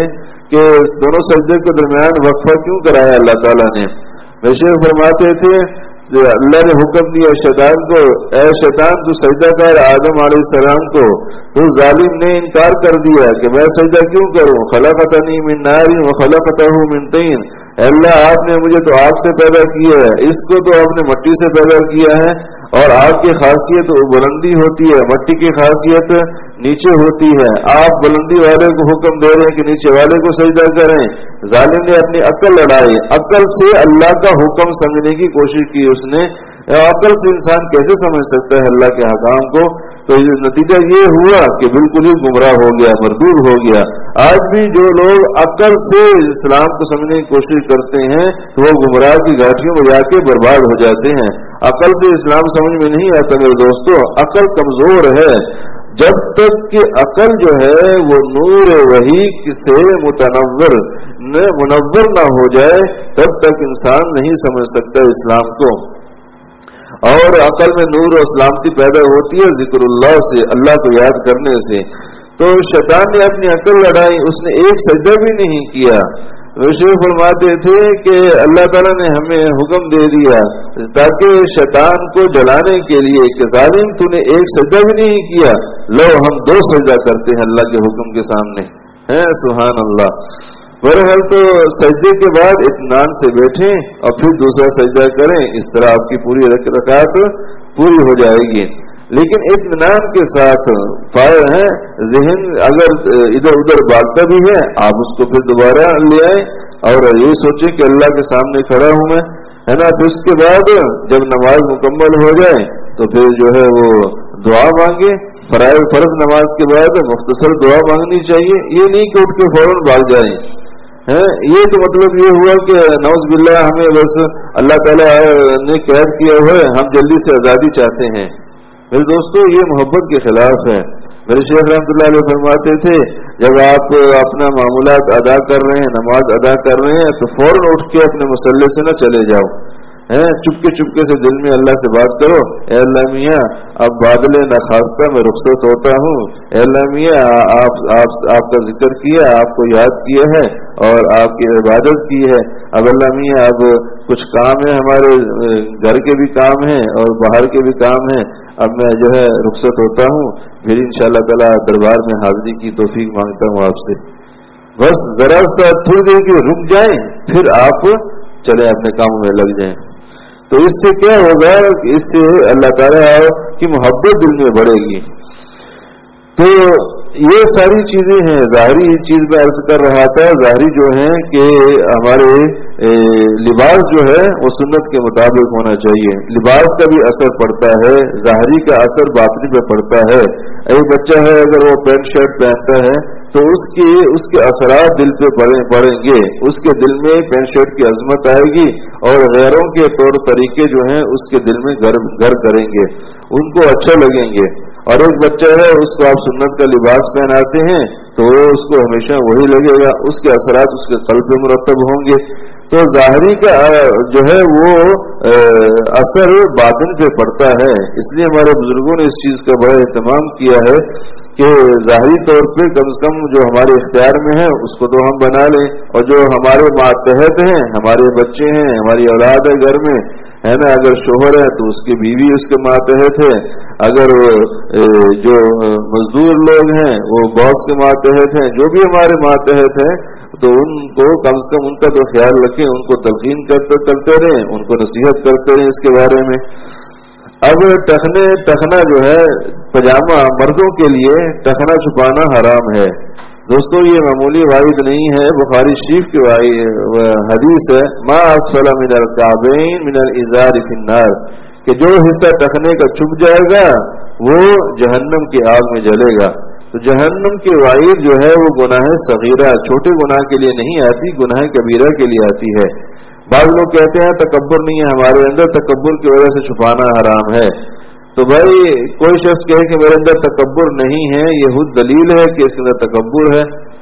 کہ دونوں سجدے کے درمیان وقفہ کیوں کرایا اللہ تعالیٰ نے؟ میرے شیخ فرماتے تھے اللہ نے حکم دیا شیطان کو، اے شیطان تو سجدہ کر آدم علیہ السلام کو، تو ظالم نے انکار کر دیا کہ میں سجدہ کیوں کروں، خلقتنی من نار وخلقتہ من طین، اللہ آپ نے مجھے تو آگ سے پیدا کیا ہے، اس کو تو آپ نے مٹی سے پیدا کیا ہے، اور آگ کی خاصیت بلندی ہوتی ہے، مٹی کی خاصیت نیچے ہوتی ہے، آپ بلندی والے کو حکم دے رہے ہیں کہ نیچے والے کو سجدہ کریں۔ ظالم نے اپنی عقل لڑائی، عقل سے اللہ کا حکم سمجھنے کی کوشش کی اس نے، عقل سے انسان کیسے سمجھ سکتا ہے اللہ کے حکام کو؟ تو نتیجہ یہ ہوا کہ بالکل ہی گمراہ ہو گیا، مردود ہو گیا۔ آج بھی جو لوگ عقل سے اسلام کو سمجھنے کی کوشش کرتے ہیں تو وہ گمراہ کی گھاٹیوں میں جا کے برباد ہو جاتے ہیں۔ عقل سے اسلام سمجھ میں نہیں آتا میرے دوستو، عقل کمزور ہے۔ جب تک کہ عقل جو ہے وہ نور وحی سے منور نہ ہو جائے تب تک انسان نہیں سمجھ سکتا اسلام کو۔ اور عقل میں نور اور سلامتی پیدا ہوتی ہے ذکر اللہ سے، اللہ کو یاد کرنے سے۔ تو شیطان نے اپنی عقل لڑائی، اس نے ایک سجدہ بھی نہیں کیا۔ شیخ فرماتے تھے کہ اللہ تعالیٰ نے ہمیں حکم دے دیا تاکہ شیطان کو جلانے کے لیے کہ ظالم تو نے ایک سجدہ بھی نہیں کیا، لو ہم 2 سجدہ کرتے ہیں اللہ کے حکم کے سامنے، ہیں سبحان اللہ۔ بہرحال تو سجدے کے بعد اطمینان سے بیٹھیں اور پھر دوسرا سجدہ کریں، اس طرح آپ کی پوری رکعت پوری ہو جائے گی۔ لیکن اطمینان کے ساتھ فائر ہے، ذہن اگر ادھر ادھر بھاگتا بھی ہے آپ اس کو پھر دوبارہ لے آئیں اور یہ سوچیں کہ اللہ کے سامنے کھڑا ہوں میں، ہے نا۔ پھر اس کے بعد جب نماز مکمل ہو جائے تو پھر جو ہے وہ دعا مانگے۔ فرض نماز کے بعد مختصر دعا مانگنی چاہیے، یہ نہیں کہ اٹھ کے فوراً بھاگ جائیں۔ یہ تو مطلب یہ ہوا کہ نعوذ باللہ ہمیں بس اللہ تعالیٰ نے قید کیا ہوا ہے، ہم جلدی سے آزادی چاہتے ہیں۔ میرے دوستو یہ محبت کے خلاف ہے۔ میرے شیخ رحمۃ اللہ علیہ فرماتے تھے جب آپ اپنا معمولات ادا کر رہے ہیں، نماز ادا کر رہے ہیں تو فوراً اٹھ کے اپنے مصلی سے نہ چلے جاؤ، چپکے سے دل میں اللہ سے بات کرو، اے اللہ میاں اب بادل ناخواستہ میں رخصت ہوتا ہوں، اے اللہ میاں آپ کا ذکر کیا، آپ کو یاد کیا ہے اور آپ کی عبادت کی ہے، اب اللہ میاں اب کچھ کام ہے، ہمارے گھر کے بھی کام ہیں اور باہر کے بھی کام ہیں، اب میں جو ہے رخصت ہوتا ہوں، پھر انشاءاللہ تعالی دربار میں حاضری کی توفیق مانگتا ہوں آپ سے۔ بس ذرا سا تھوڑی دیر کے رک جائیں پھر آپ چلے اپنے کاموں میں لگ جائیں۔ تو اس سے کیا ہوگا؟ اس سے اللہ تعالیٰ کی محبت دل میں بڑھے گی۔ تو یہ ساری چیزیں ہیں، ظاہری چیز میں عرض کر رہا تھا، ظاہری جو ہیں کہ ہمارے لباس جو ہے وہ سنت کے مطابق ہونا چاہیے، لباس کا بھی اثر پڑتا ہے، ظاہری کا اثر باطنی پہ پڑتا ہے۔ ایک بچہ ہے اگر وہ پینٹ شرٹ پہنتا ہے تو اس کے اثرات دل پہ پڑیں گے، اس کے دل میں پینٹ شرٹ کی عظمت آئے گی اور غیروں کے طور طریقے جو ہیں اس کے دل میں گھر کریں گے، ان کو اچھا لگیں گے۔ اور ایک بچہ ہے اس کو آپ سنت کا لباس پہناتے ہیں تو اس کو ہمیشہ وہی لگے گا، اس کے اثرات اس کے قلب پہ مرتب ہوں گے۔ تو ظاہری کا جو ہے وہ اثر باطن پہ پڑتا ہے، اس لیے ہمارے بزرگوں نے اس چیز کا بڑا اہتمام کیا ہے کہ ظاہری طور پہ کم سے کم جو ہمارے اختیار میں ہے اس کو تو ہم بنا لیں، اور جو ہمارے ماتحت ہیں، ہمارے بچے ہیں، ہماری اولاد ہے گھر میں، ہے نا، اگر شوہر ہے تو اس کی بیوی اس کے ماتحت ہے، اگر جو مزدور لوگ ہیں وہ باس کے ماتحت ہیں، جو بھی ہمارے ماتحت ہیں تو ان کو کم سے کم ان کا تو خیال رکھیں، ان کو تلقین کرتے رہیں، ان کو نصیحت کرتے رہیں اس کے بارے میں۔ اب ٹخنا جو ہے پاجامہ مردوں کے لیے ٹخنا چھپانا حرام ہے دوستو، یہ معمولی وعید نہیں ہے، بخاری شریف کی حدیث ہے، ما اسفل من الکعبین من الازار فی النار، کہ جو حصہ ٹخنے کا چھپ جائے گا وہ جہنم کی آگ میں جلے گا۔ تو جہنم کی وعید جو ہے وہ گناہ صغیرہ، چھوٹے گناہ کے لیے نہیں آتی، گناہ کبیرہ کے لیے آتی ہے۔ بعض لوگ کہتے ہیں تکبر نہیں ہے ہمارے اندر، تکبر کی وجہ سے چھپانا حرام ہے۔ تو بھائی کوئی شخص کہے کہ میرے اندر تکبر نہیں ہے، یہ خود دلیل ہے کہ اس کے اندر تکبر ہے،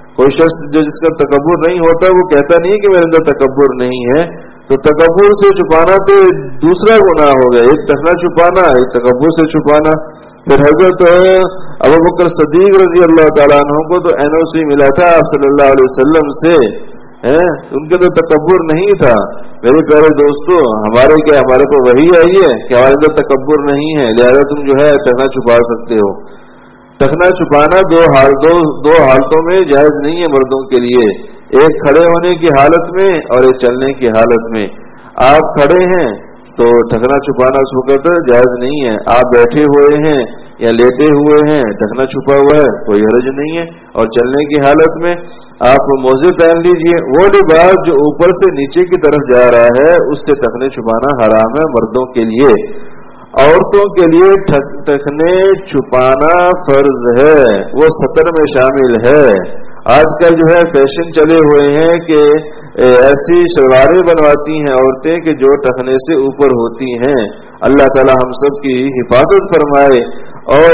कोई शख्स जो जिसका तकब्बुर नहीं होता वो कहता नहीं कि मेरे अंदर तकब्बुर नहीं है। तो तकब्बुर से छुपाना तो दूसरा गुनाह हो गया, एक टखना छुपाना, एक तकब्बुर से छुपाना। फिर हजरत अबू बकर सिद्दीक रजी अल्लाह ताला अन्हु को तो एनओसी मिला था आप सल्लल्लाहु अलैहि वसल्लम से, उनके तो तकब्बुर नहीं था। मेरे प्यारे दोस्तों, हमारे को वही आई है कि हमारे अंदर तकब्बुर नहीं है, लिहाजा तुम जो है टखना छुपा सकते हो। टखना छुपाना दो हालतों में जायज नहीं है मर्दों के लिए, एक खड़े होने की हालत में और एक चलने की हालत में। आप खड़े हैं तो टखना छुपाना उस वक्त जायज नहीं है, आप बैठे हुए हैं या लेटे हुए हैं टखना छुपा हुआ है, कोई हर्ज नहीं है। और चलने की हालत में आप मोजे पहन लीजिए, वो लिबास जो ऊपर से नीचे की तरफ जा रहा है उससे टखने छुपाना हराम है मर्दों के लिए। औरतों के लिए टखने छुपाना फर्ज है, वो सतर में शामिल है। आजकल जो है फैशन चले हुए हैं कि ऐसी शलवारें बनवाती हैं औरतें कि जो टखने से ऊपर होती हैं। अल्लाह ताला हम सब की हिफाजत फरमाए और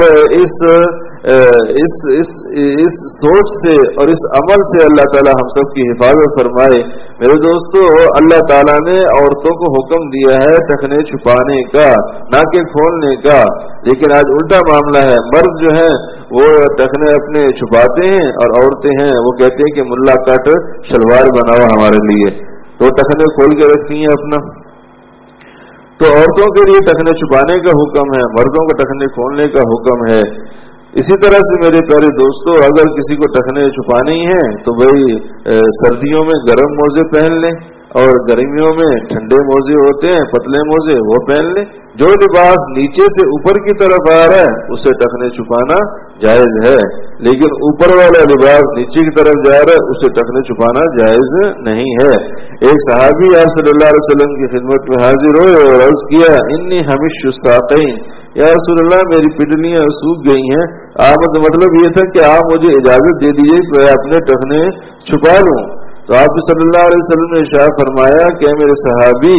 इस सोच से और इस अमल से अल्लाह ताला हम सब की हिफाजत फरमाए। मेरे दोस्तों, अल्लाह ताला ने औरतों को हुक्म दिया है टखने छुपाने का, ना कि खोलने का। लेकिन आज उल्टा मामला है, मर्द जो है वो टखने अपने छुपाते हैं और औरतें हैं वो कहते हैं कि मुल्ला कट शलवार बनाओ हमारे लिए, तो टखने खोल के रखती हैं अपना। तो औरतों के लिए टखने छुपाने का हुक्म है, मर्दों को टखने खोलने का हुक्म है। इसी तरह से मेरे प्यारे दोस्तों, अगर किसी को टखने छुपाने ही हैं तो भाई सर्दियों में गर्म मोजे पहन लें और गर्मियों में ठंडे मोजे होते हैं पतले मोजे, वो पहन लें। जो लिबास नीचे से ऊपर की तरफ आ रहा है उसे टखने छुपाना जायज है, लेकिन ऊपर वाला लिबास नीचे की तरफ जा रहा है उसे टखने छुपाना जायज नहीं है। एक सहाबी आप सल्लल्लाहु अलैहि वसल्लम की खिदमत में हाजिर हुए और अर्ज किया, इन्नी हमिश शुस्ताक़ैन, या रसूल अल्लाह मेरी पिंडलियां सूख गई हैं। मतलब ये था कि आप मुझे इजाजत दे दीजिए कि मैं अपने टखने छुपा लूं। तो आप सल्लल्लाहु अलैहि वसल्लम ने इरशाद फरमाया कि मेरे सहाबी,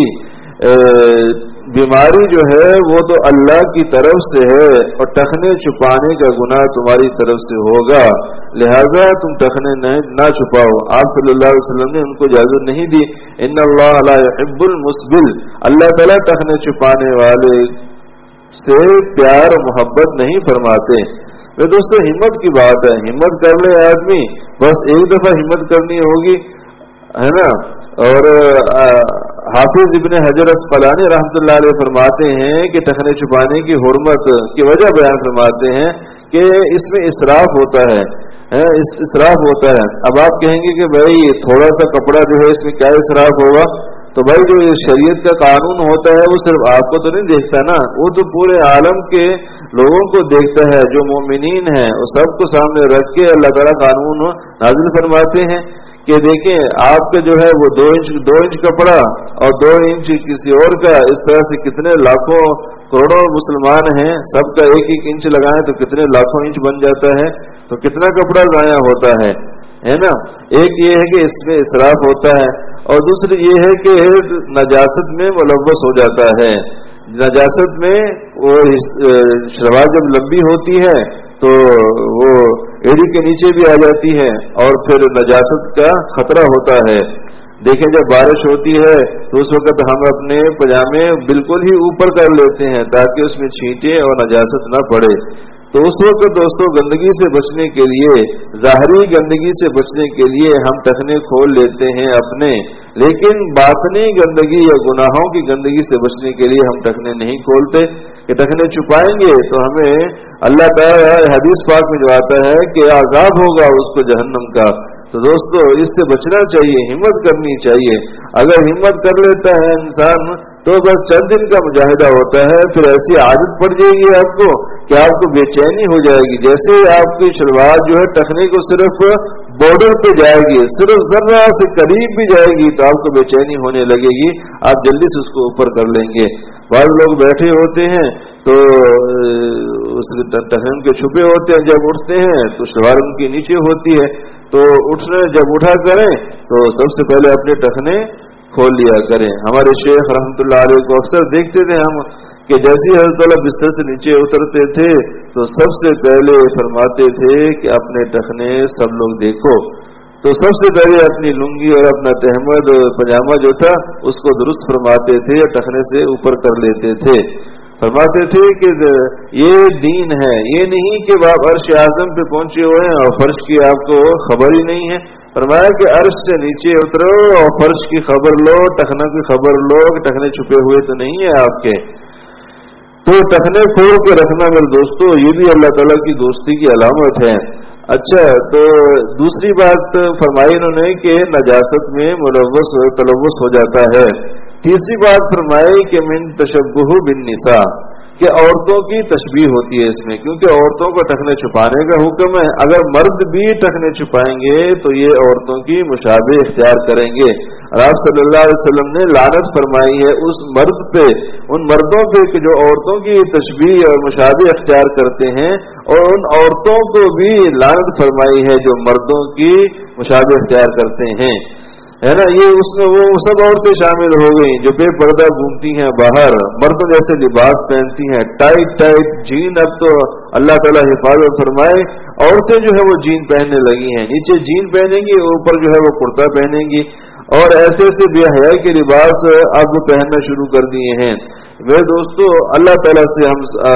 बीमारी जो है वो तो अल्लाह की तरफ से है और टखने छुपाने का गुनाह तुम्हारी तरफ से होगा, लिहाजा तुम टखने ना छुपाओ। आप सल्लल्लाहु अलैहि वसल्लम ने उनको इजाजत नहीं दी। इन्नल्लाह ला युहिब्बुल मुस्बिल, अल्लाह ताला टखने छुपाने वाले से प्यार मोहब्बत नहीं फरमाते। मेरे दोस्तों, हिम्मत की बात है, हिम्मत कर ले आदमी, बस एक दफा हिम्मत करनी होगी, है ना। और हाफिज इब्ने हजर अस्क़लानी रहमतुल्लाह अलैह फरमाते हैं कि टखने छुपाने की हुर्मत की वजह बयान फरमाते हैं कि इसमें इसराफ होता है, इसराफ होता है। अब आप कहेंगे कि भाई थोड़ा सा कपड़ा जो है इसमें क्या इसराफ होगा, तो भाई जो ये शरीयत का कानून होता है वो सिर्फ आपको तो नहीं देखता ना, वो तो पूरे आलम के लोगों को देखता है। जो मोमिनीन है वो सबको सामने रख के अल्लाह ताला कानून नाजिल फरमाते हैं कि देखें आपका जो है वो 2 इंच कपड़ा और 2 इंच किसी और का, इस तरह से कितने लाखों करोड़ों मुसलमान हैं, सबका 1-1 इंच लगाएं तो कितने लाखों इंच बन जाता है, तो कितना कपड़ा जाया होता है ना। एक ये है कि इसमें इसराफ होता है और दूसरी ये है कि नजासत में मुलव्वस हो जाता है। नजासत में वो शलवार जब लंबी होती है तो वो एड़ी के नीचे भी आ जाती है और फिर नजासत का खतरा होता है। देखें जब बारिश होती है तो उस वक्त हम अपने पजामे बिल्कुल ही ऊपर कर लेते हैं ताकि उसमें छींटे और नजासत न पड़े। तो उस वक्त दोस्तों गंदगी से बचने के लिए, ज़ाहरी गंदगी से बचने के लिए हम टखने खोल लेते हैं अपने, लेकिन बातनी गंदगी या गुनाहों की गंदगी से बचने के लिए हम टखने नहीं खोलते। कि टखने छुपाएंगे तो हमें अल्लाह ताला हदीस पाक में जो आता है कि अज़ाब होगा उसको जहन्नम का। तो दोस्तों इससे बचना चाहिए, हिम्मत करनी चाहिए। अगर हिम्मत कर लेता है इंसान तो बस चंद दिन का मुजाहिदा होता है, फिर ऐसी आदत पड़ जाएगी आपको कि आपको बेचैनी हो जाएगी। जैसे आपकी शलवार जो है टखने को सिर्फ बॉर्डर पे जाएगी, सिर्फ जरा से करीब भी जाएगी तो आपको बेचैनी होने लगेगी, आप जल्दी से उसको ऊपर कर लेंगे। बाद लोग बैठे होते हैं तो उस टखने के छुपे होते हैं, जब उठते हैं तो शलवार उनकी नीचे होती है, तो उठने जब उठा करें तो सबसे पहले अपने टखने खोल लिया करें। हमारे शेख रहमतुल्लाह अलैह को अक्सर देखते थे हम कि जैसे ही हज़रत वाला बिस्तर से नीचे उतरते थे तो सबसे पहले फरमाते थे कि अपने टखने सब लोग देखो। تو سب سے پہلے اپنی لنگی اور اپنا تہمد پجامہ جو تھا اس کو درست فرماتے تھے، ٹخنے سے اوپر کر لیتے تھے. فرماتے تھے کہ یہ دین ہے، یہ نہیں کہ آپ عرش اعظم پہ پہنچے ہوئے ہیں اور فرش کی آپ کو خبر ہی نہیں ہے. فرمایا کہ عرش سے نیچے اترو اور فرش کی خبر لو، ٹخنوں کی خبر لو کہ ٹخنے چھپے ہوئے تو نہیں ہیں آپ کے. تو ٹخنے کھول کے رکھنا میرے دوستو، یہ بھی اللہ تعالیٰ کی دوستی کی علامت ہے. اچھا، تو دوسری بات فرمائی انہوں نے کہ نجاست میں تلوث ہو جاتا ہے. تیسری بات فرمائی کہ من تشبہ بالنساء، کہ عورتوں کی تشبیہ ہوتی ہے اس میں، کیونکہ عورتوں کو ٹخنے چھپانے کا حکم ہے. اگر مرد بھی ٹخنے چھپائیں گے تو یہ عورتوں کی مشابہ اختیار کریں گے. اور آپ صلی اللہ علیہ وسلم نے لعنت فرمائی ہے اس مرد پہ، ان مردوں پہ کہ جو عورتوں کی تشبیہ اور مشابہ اختیار کرتے ہیں، اور ان عورتوں کو بھی لعنت فرمائی ہے جو مردوں کی مشابہ اختیار کرتے ہیں. ہے نا، یہ اس میں وہ سب عورتیں شامل ہو گئی جو بے پردہ گھومتی ہیں باہر، مردوں جیسے لباس پہنتی ہیں، ٹائٹ جین. اب تو اللہ تعالیٰ حفاظت فرمائے، عورتیں جو ہے وہ جین پہننے لگی ہیں، نیچے جین پہنیں گی، اوپر جو ہے وہ کرتا پہنیں گی، اور ایسے ایسے بے حیائی کے لباس اب پہننا شروع کر دیے ہیں. میرے دوستو، اللہ تعالیٰ سے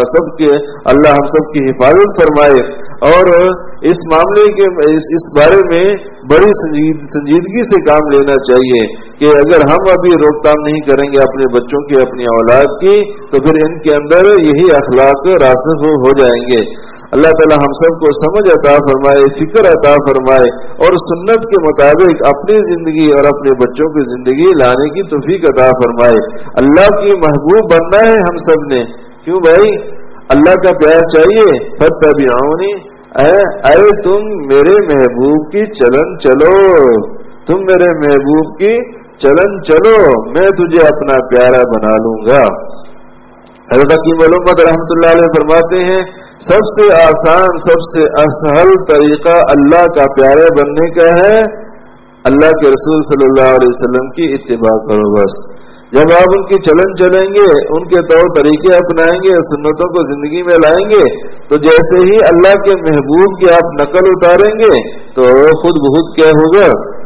اللہ ہم سب کی حفاظت فرمائے، اور اس معاملے کے اس بارے میں بڑی سنجیدگی سے کام لینا چاہیے کہ اگر ہم ابھی روک تھام نہیں کریں گے اپنے بچوں کی، اپنی اولاد کی، تو پھر ان کے اندر یہی اخلاق راسخ ہو جائیں گے. اللہ تعالیٰ ہم سب کو سمجھ عطا فرمائے، فکر عطا فرمائے، اور سنت کے مطابق اپنی زندگی اور اپنے بچوں کی زندگی لانے کی توفیق عطا فرمائے. اللہ کی محبوب بننا ہے ہم سب نے. کیوں بھائی؟ اللہ کا پیار چاہیے. فتبعونی، اے تم میرے محبوب کی چلن چلو، تم میرے محبوب کی چلن چلو، میں تجھے اپنا پیارا بنا لوں گا. حضرت حکیم علومت رحمۃ اللہ علیہ فرماتے ہیں سب سے آسان، سب سے اسہل طریقہ اللہ کا پیارے بننے کا ہے اللہ کے رسول صلی اللہ علیہ وسلم کی اتباع کرو. بس جب آپ ان کی چلن چلیں گے، ان کے طور طریقے اپنائیں گے، سنتوں کو زندگی میں لائیں گے، تو جیسے ہی اللہ کے محبوب کی آپ نقل اتاریں گے تو خود بخود کیا ہوگا؟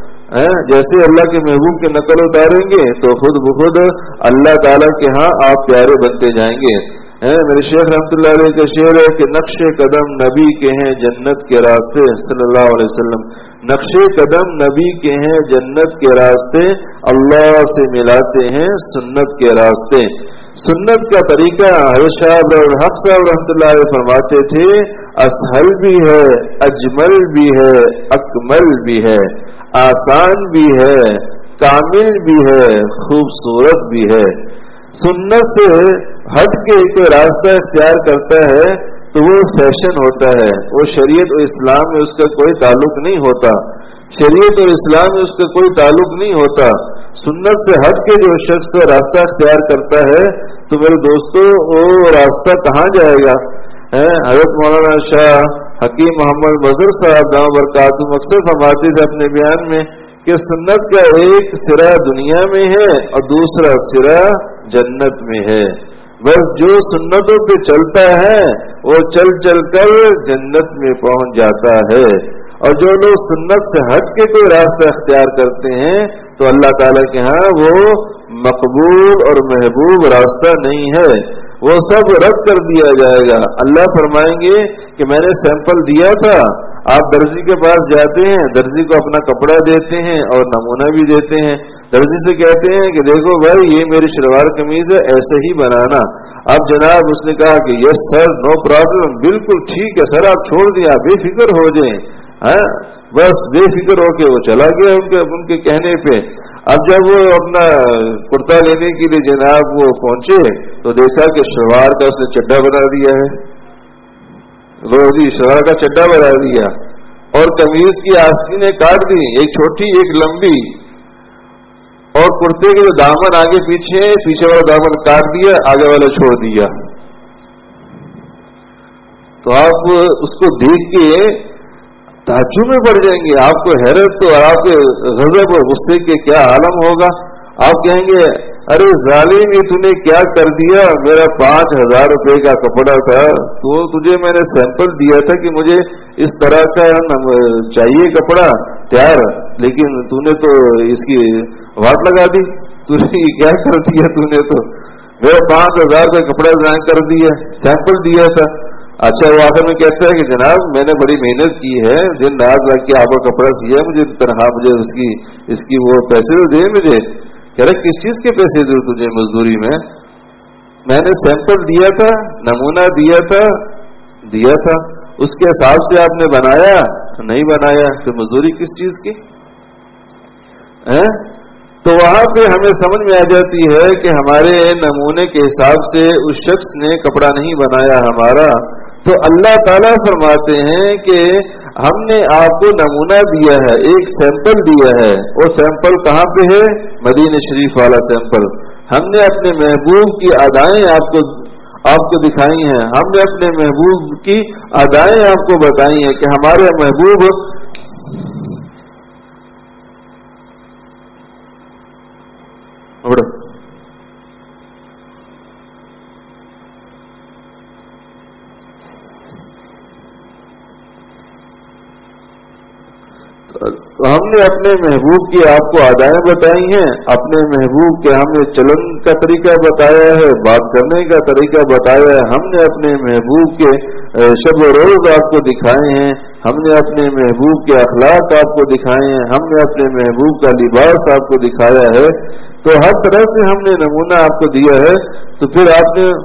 جیسے اللہ کے محبوب کی نقل اتاریں گے تو خود بخود اللہ تعالیٰ کے ہاں آپ پیارے بنتے جائیں گے. میرے شیخ رحمۃ اللہ علیہ کا شعر ہے کہ نقش قدم نبی کے ہیں جنت کے راستے، صلی اللہ علیہ وسلم. نقش قدم نبی کے ہیں جنت کے راستے، اللہ سے ملاتے ہیں سنت کے راستے. سنت کا طریقہ حضرت شاہ الحق صاحب رحمۃ اللہ علیہ فرماتے تھے اسہل بھی ہے، اجمل بھی ہے، اکمل بھی ہے، آسان بھی ہے، کامل بھی ہے، خوبصورت بھی ہے. سنت سے ہٹ کے کوئی راستہ اختیار کرتا ہے تو وہ فیشن ہوتا ہے، وہ شریعت اور اسلام میں اس کا کوئی تعلق نہیں ہوتا. شریعت اور اسلام میں اس کا کوئی تعلق نہیں ہوتا. سنت سے ہٹ کے جو شخص راستہ اختیار کرتا ہے تو میرے دوستو وہ راستہ کہاں جائے گا؟ حضرت مولانا شاہ حکیم محمد مظہر صاحب دامت برکاتہم اکثر فرماتے تھے اپنے بیان میں کہ سنت کا ایک سرا دنیا میں ہے اور دوسرا سرا جنت میں ہے. بس جو سنتوں پہ چلتا ہے وہ چل چل کر جنت میں پہنچ جاتا ہے، اور جو لوگ سنت سے ہٹ کے کوئی راستہ اختیار کرتے ہیں تو اللہ تعالیٰ کے ہاں وہ مقبول اور محبوب راستہ نہیں ہے، وہ سب رد کر دیا جائے گا. اللہ فرمائیں گے کہ میں نے سیمپل دیا تھا، آپ درزی کے پاس جاتے ہیں، درزی کو اپنا کپڑا دیتے ہیں اور نمونہ بھی دیتے ہیں. درزی سے کہتے ہیں کہ دیکھو بھائی یہ میری شلوار قمیض ہے، ایسے ہی بنانا. اب جناب اس نے کہا کہ یس سر، نو پرابلم، بالکل ٹھیک ہے سر، آپ چھوڑ دیا، بے فکر ہو جائیں. بس بے فکر ہو کے وہ چلا گیا ان کے کہنے پہ. اب جب وہ اپنا کرتا لینے کے لیے جناب وہ پہنچے تو دیکھا کہ شلوار کا اس نے چڈا بنا دیا ہے. شلوار کا چڈا بنا دیا اور قمیض کی آستینیں کاٹ دی، ایک چھوٹی ایک لمبی، اور کرتے کے جو دامن آگے پیچھے والا دامن کاٹ دیا، آگے والا چھوڑ دیا. تو آپ اس کو دیکھ کے تعجب میں پڑ جائیں گے، آپ کو حیرت تو آپ کے غضب اور غصے کے کیا عالم ہوگا. آپ کہیں گے ارے ظالم یہ تو نے کیا کر دیا، میرا 5,000 روپے کا کپڑا تھا، تو تجھے میں نے سیمپل دیا تھا کہ مجھے اس طرح کا چاہیے کپڑا، تیار, لیکن تو نے تو اس کی واٹ لگا دی, تو نے کیا کر دیا, تو نے تو میرا 5,000 کا کپڑا ڈیزائن کر دیا, سیمپل دیا تھا. اچھا وہ آخر میں کہتا ہے کہ جناب میں نے بڑی محنت کی ہے, دن رات لگ کے آپ کا کپڑا سیا, مجھے تنخواہ, مجھے اس کی وہ پیسے تو دے مجھے. کہہ رہے کس چیز کے پیسے دوں تجھے مزدوری میں نے سیمپل دیا تھا, نمونہ دیا تھا, اس کے حساب سے آپ نے بنایا نہیں بنایا, پھر مزدوری کس چیز کی ہے؟ تو وہاں پہ ہمیں سمجھ میں آ جاتی ہے کہ ہمارے نمونے کے حساب سے اس شخص نے کپڑا نہیں بنایا ہمارا. تو اللہ تعالیٰ فرماتے ہیں کہ ہم نے آپ کو نمونہ دیا ہے, ایک سیمپل دیا ہے. وہ سیمپل کہاں پہ ہے؟ مدینہ شریف والا سیمپل. ہم نے اپنے محبوب کی ادائیں آپ کو دکھائی ہیں, ہم نے اپنے محبوب کی ادائیں آپ کو بتائی ہیں کہ ہمارے محبوب ہم نے اپنے محبوب کی آپ کو ادائیں بتائی ہیں, اپنے محبوب کے ہم نے چلن کا طریقہ بتایا ہے, بات کرنے کا طریقہ بتایا ہے, ہم نے اپنے محبوب کے شب و روز آپ کو دکھائے ہیں, ہم نے اپنے محبوب کے اخلاق آپ کو دکھائے ہیں, ہم نے اپنے محبوب کا لباس آپ کو دکھایا ہے. تو ہر طرح سے ہم نے نمونہ آپ کو دیا ہے. تو پھر آپ نے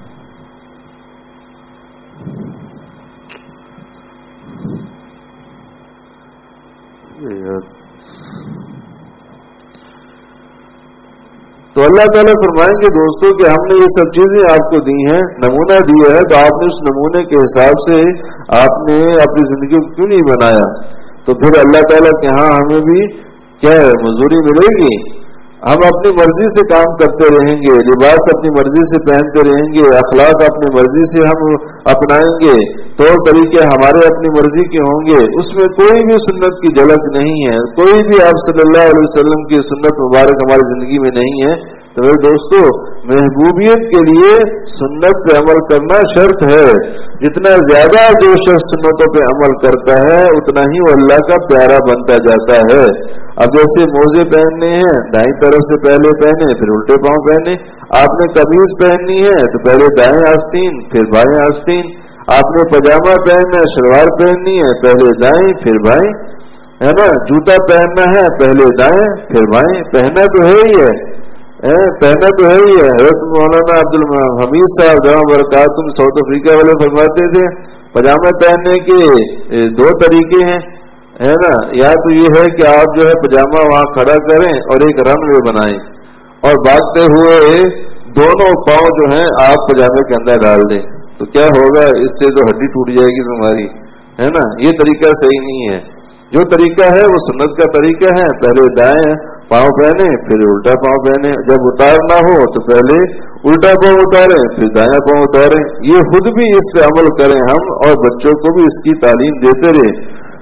تو اللہ تعالیٰ فرمائیں گے دوستوں کہ ہم نے یہ سب چیزیں آپ کو دی ہیں, نمونہ دیا ہے, تو آپ نے اس نمونے کے حساب سے آپ نے اپنی زندگی کو کیوں نہیں بنایا؟ تو پھر اللہ تعالیٰ کہ ہاں ہمیں بھی کیا ہے مزدوری ملے گی, ہم اپنی مرضی سے کام کرتے رہیں گے, لباس اپنی مرضی سے پہنتے رہیں گے, اخلاق اپنی مرضی سے ہم اپنائیں گے, طور طریقے ہمارے اپنی مرضی کے ہوں گے, اس میں کوئی بھی سنت کی جھلک نہیں ہے, کوئی بھی آپ صلی اللہ علیہ وسلم کی سنت مبارک ہماری زندگی میں نہیں ہے. تو میرے دوستو محبوبیت کے لیے سنت پہ عمل کرنا شرط ہے. جتنا زیادہ جو شخص سنتوں پہ عمل کرتا ہے اتنا ہی وہ اللہ کا پیارا بنتا جاتا ہے. اب جیسے موزے پہننے ہیں, دائیں طرف سے پہلے پہنے پھر الٹے پاؤں پہنے. آپ نے قمیض پہننی ہے تو پہلے دائیں آستین پھر بائیں آستین. آپ نے پاجامہ پہننا ہے, شلوار پہننی ہے, پہلے دائیں پھر بائیں, ہے نا. جوتا پہننا ہے پہلے دائیں پھر بائیں. پہنا تو ہے ہی ہے, پہنا تو ہے ہی ہے. حضرت مولانا عبد الحمید صاحب جہاں برکاتہم ساؤتھ افریقہ والے فرماتے تھے پاجامہ پہننے کے 2 طریقے ہیں, ہے نا. یا تو یہ ہے کہ آپ جو ہے پاجامہ وہاں کھڑا کریں اور ایک رن وے بنائیں اور بھاگتے ہوئے دونوں پاؤں جو ہیں آپ پاجامے کے اندر ڈال دیں, تو کیا ہوگا, اس سے تو ہڈی ٹوٹ جائے گی تمہاری, ہے نا. یہ طریقہ صحیح نہیں ہے. جو طریقہ ہے وہ سنت کا طریقہ ہے, پہلے دائیں پاؤں پہنے پھر الٹا پاؤں پہنے. جب اتارنا ہو تو پہلے الٹا پاؤں اتاریں پھر دایاں پاؤں اتاریں. یہ خود بھی اس پہ عمل کریں ہم, اور بچوں کو بھی اس کی تعلیم دیتے رہیں.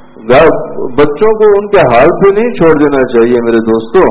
بچوں کو ان کے حال پہ نہیں چھوڑ دینا چاہیے میرے دوستوں.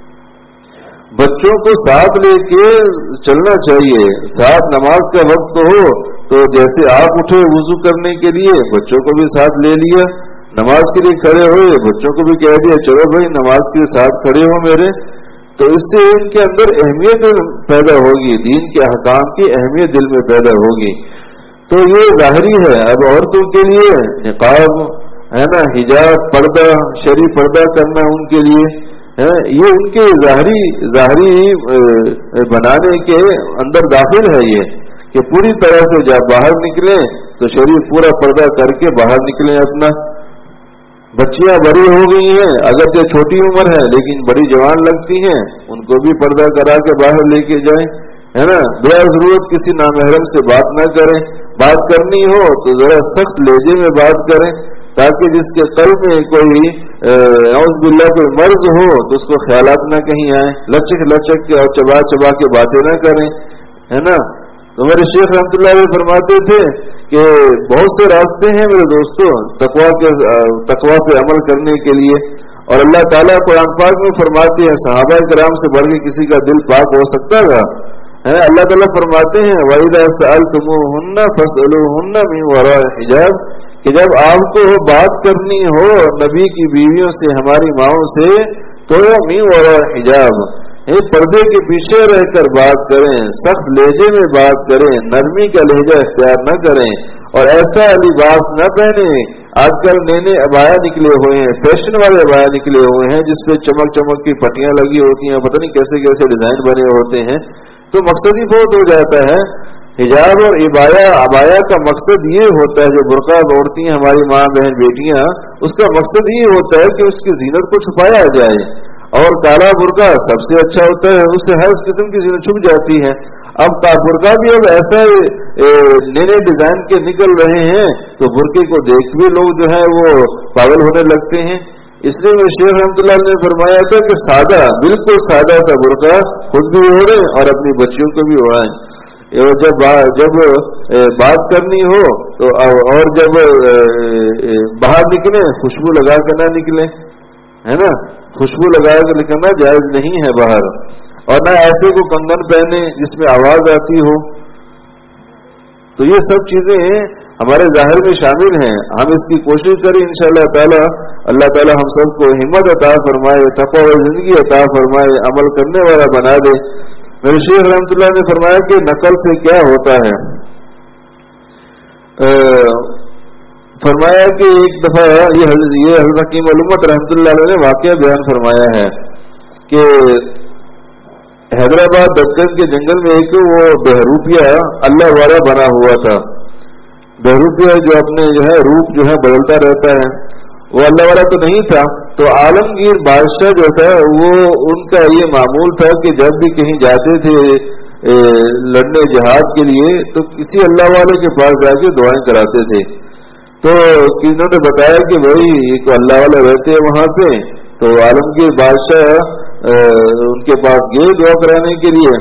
بچوں کو ساتھ لے کے چلنا چاہیے. ساتھ نماز کا وقت ہو تو جیسے آپ اٹھے وضو کرنے کے لیے بچوں کو بھی ساتھ لے لیا, نماز کے لیے کھڑے ہوئے بچوں کو بھی کہہ دیا چلو بھائی نماز کے ساتھ کھڑے ہو میرے. تو اس سے ان کے اندر اہمیت پیدا ہوگی, دین کے احکام کی اہمیت دل میں پیدا ہوگی. تو یہ ظاہری ہے. اب عورتوں کے لیے نقاب, ہے نا, حجاب, پردہ, شرعی پردہ کرنا ان کے لیے ہے, یہ ان کے ظاہری بنانے کے اندر داخل ہے. یہ کہ پوری طرح سے جب باہر نکلیں تو شرعی پورا پردہ کر کے باہر نکلیں اپنا. بچیاں بڑی ہو گئی ہیں, اگرچہ چھوٹی عمر ہے لیکن بڑی جوان لگتی ہیں, ان کو بھی پردہ کرا کے باہر لے کے جائیں, ہے نا. بلا ضرورت کسی نامحرم سے بات نہ کریں. بات کرنی ہو تو ذرا سخت لہجے میں بات کریں, تاکہ جس کے قلب میں کوئی اعوذ باللہ کوئی مرض ہو تو اس کو خیالات نہ کہیں آئیں. لچک کے اور چبا کے باتیں نہ کریں, ہے نا. تو میرے شیخ رحمۃ اللہ علیہ فرماتے تھے کہ بہت سے راستے ہیں میرے دوستوں تقویٰ پہ عمل کرنے کے لیے. اور اللہ تعالیٰ قرآن پاک میں فرماتے ہیں صحابہ کرام سے بڑھ کے کسی کا دل پاک ہو سکتا تھا. اللہ تعالیٰ فرماتے ہیں وَإِذَا سَأَلْتُمُوهُنَّ فَاسْأَلُوهُنَّ مِنْ وَرَاءِ حِجَابٍ, کہ جب آپ کو بات کرنی ہو نبی کی بیویوں سے, ہماری ماؤں سے, تو می اور حجاب, پردے کے پیچھے رہ کر بات کریں, سخت لہجے میں بات کریں, نرمی کا لہجہ اختیار نہ کریں, اور ایسا لباس نہ پہنیں. آج کل نئے نئے عبایا نکلے ہوئے ہیں, فیشن والے عبایا نکلے ہوئے ہیں جس پہ چمک چمک کی پٹیاں لگی ہوتی ہیں, پتہ نہیں کیسے کیسے ڈیزائن بنے ہوتے ہیں. تو مقصد ہی بہت ہو جاتا ہے. حجاب اور عبایا کا مقصد یہ ہوتا ہے, جو برقع اوڑھتی ہیں ہماری ماں بہن بیٹیاں, اس کا مقصد یہ ہوتا ہے کہ اس کی زینت کو چھپایا جائے. اور کالا برقع سب سے اچھا ہوتا ہے, اس سے ہر قسم کی زینت چھپ جاتی ہے. اب برقع بھی اب ایسا نئے نئے ڈیزائن کے نکل رہے ہیں, تو برقعے کو دیکھ بھی لوگ جو ہے وہ پاگل ہونے لگتے ہیں. اس لیے میں شیخ رحمۃ اللہ نے فرمایا تھا کہ سادہ, بالکل سادہ سا برقع خود بھی اوڑھیں اور اپنی بچیوں کو بھی اوڑھائیں. جب بات کرنی ہو تو اور جب باہر نکلیں خوشبو لگا کے نہ نکلیں, ہے نا, خوشبو لگا کے نکلنا جائز نہیں ہے باہر. اور نہ ایسے کو کنگن پہنے جس میں آواز آتی ہو. تو یہ سب چیزیں ہمارے ظاہر میں شامل ہیں. ہم اس کی کوشش کریں انشاءاللہ تعالی. اللہ تعالی ہم سب کو ہمت عطا فرمائے, تقوی اور زندگی عطا فرمائے, عمل کرنے والا بنا دے. میرے شیخ رحمۃ اللہ نے فرمایا کہ نقل سے کیا ہوتا ہے. فرمایا کہ ایک دفعہ یہ حضرت حکیم علومت رحمۃ اللہ علیہ نے واقعہ بیان فرمایا ہے کہ حیدرآباد دکن کے جنگل میں ایک وہ بہروپیہ اللہ والا بنا ہوا تھا. بہروپیہ جو اپنے جو ہے روپ جو ہے بدلتا رہتا ہے, وہ اللہ والا تو نہیں تھا. تو عالمگیر بادشاہ جو تھا وہ ان کا یہ معمول تھا کہ جب بھی کہیں جاتے تھے لڑنے جہاد کے لیے تو کسی اللہ والے کے پاس جا کے دعائیں کراتے تھے. تو انہوں نے بتایا کہ بھائی ایک اللہ والے رہتے ہیں وہاں پہ. تو عالمگیر بادشاہ ان کے پاس گئے دعا کرانے کے لیے.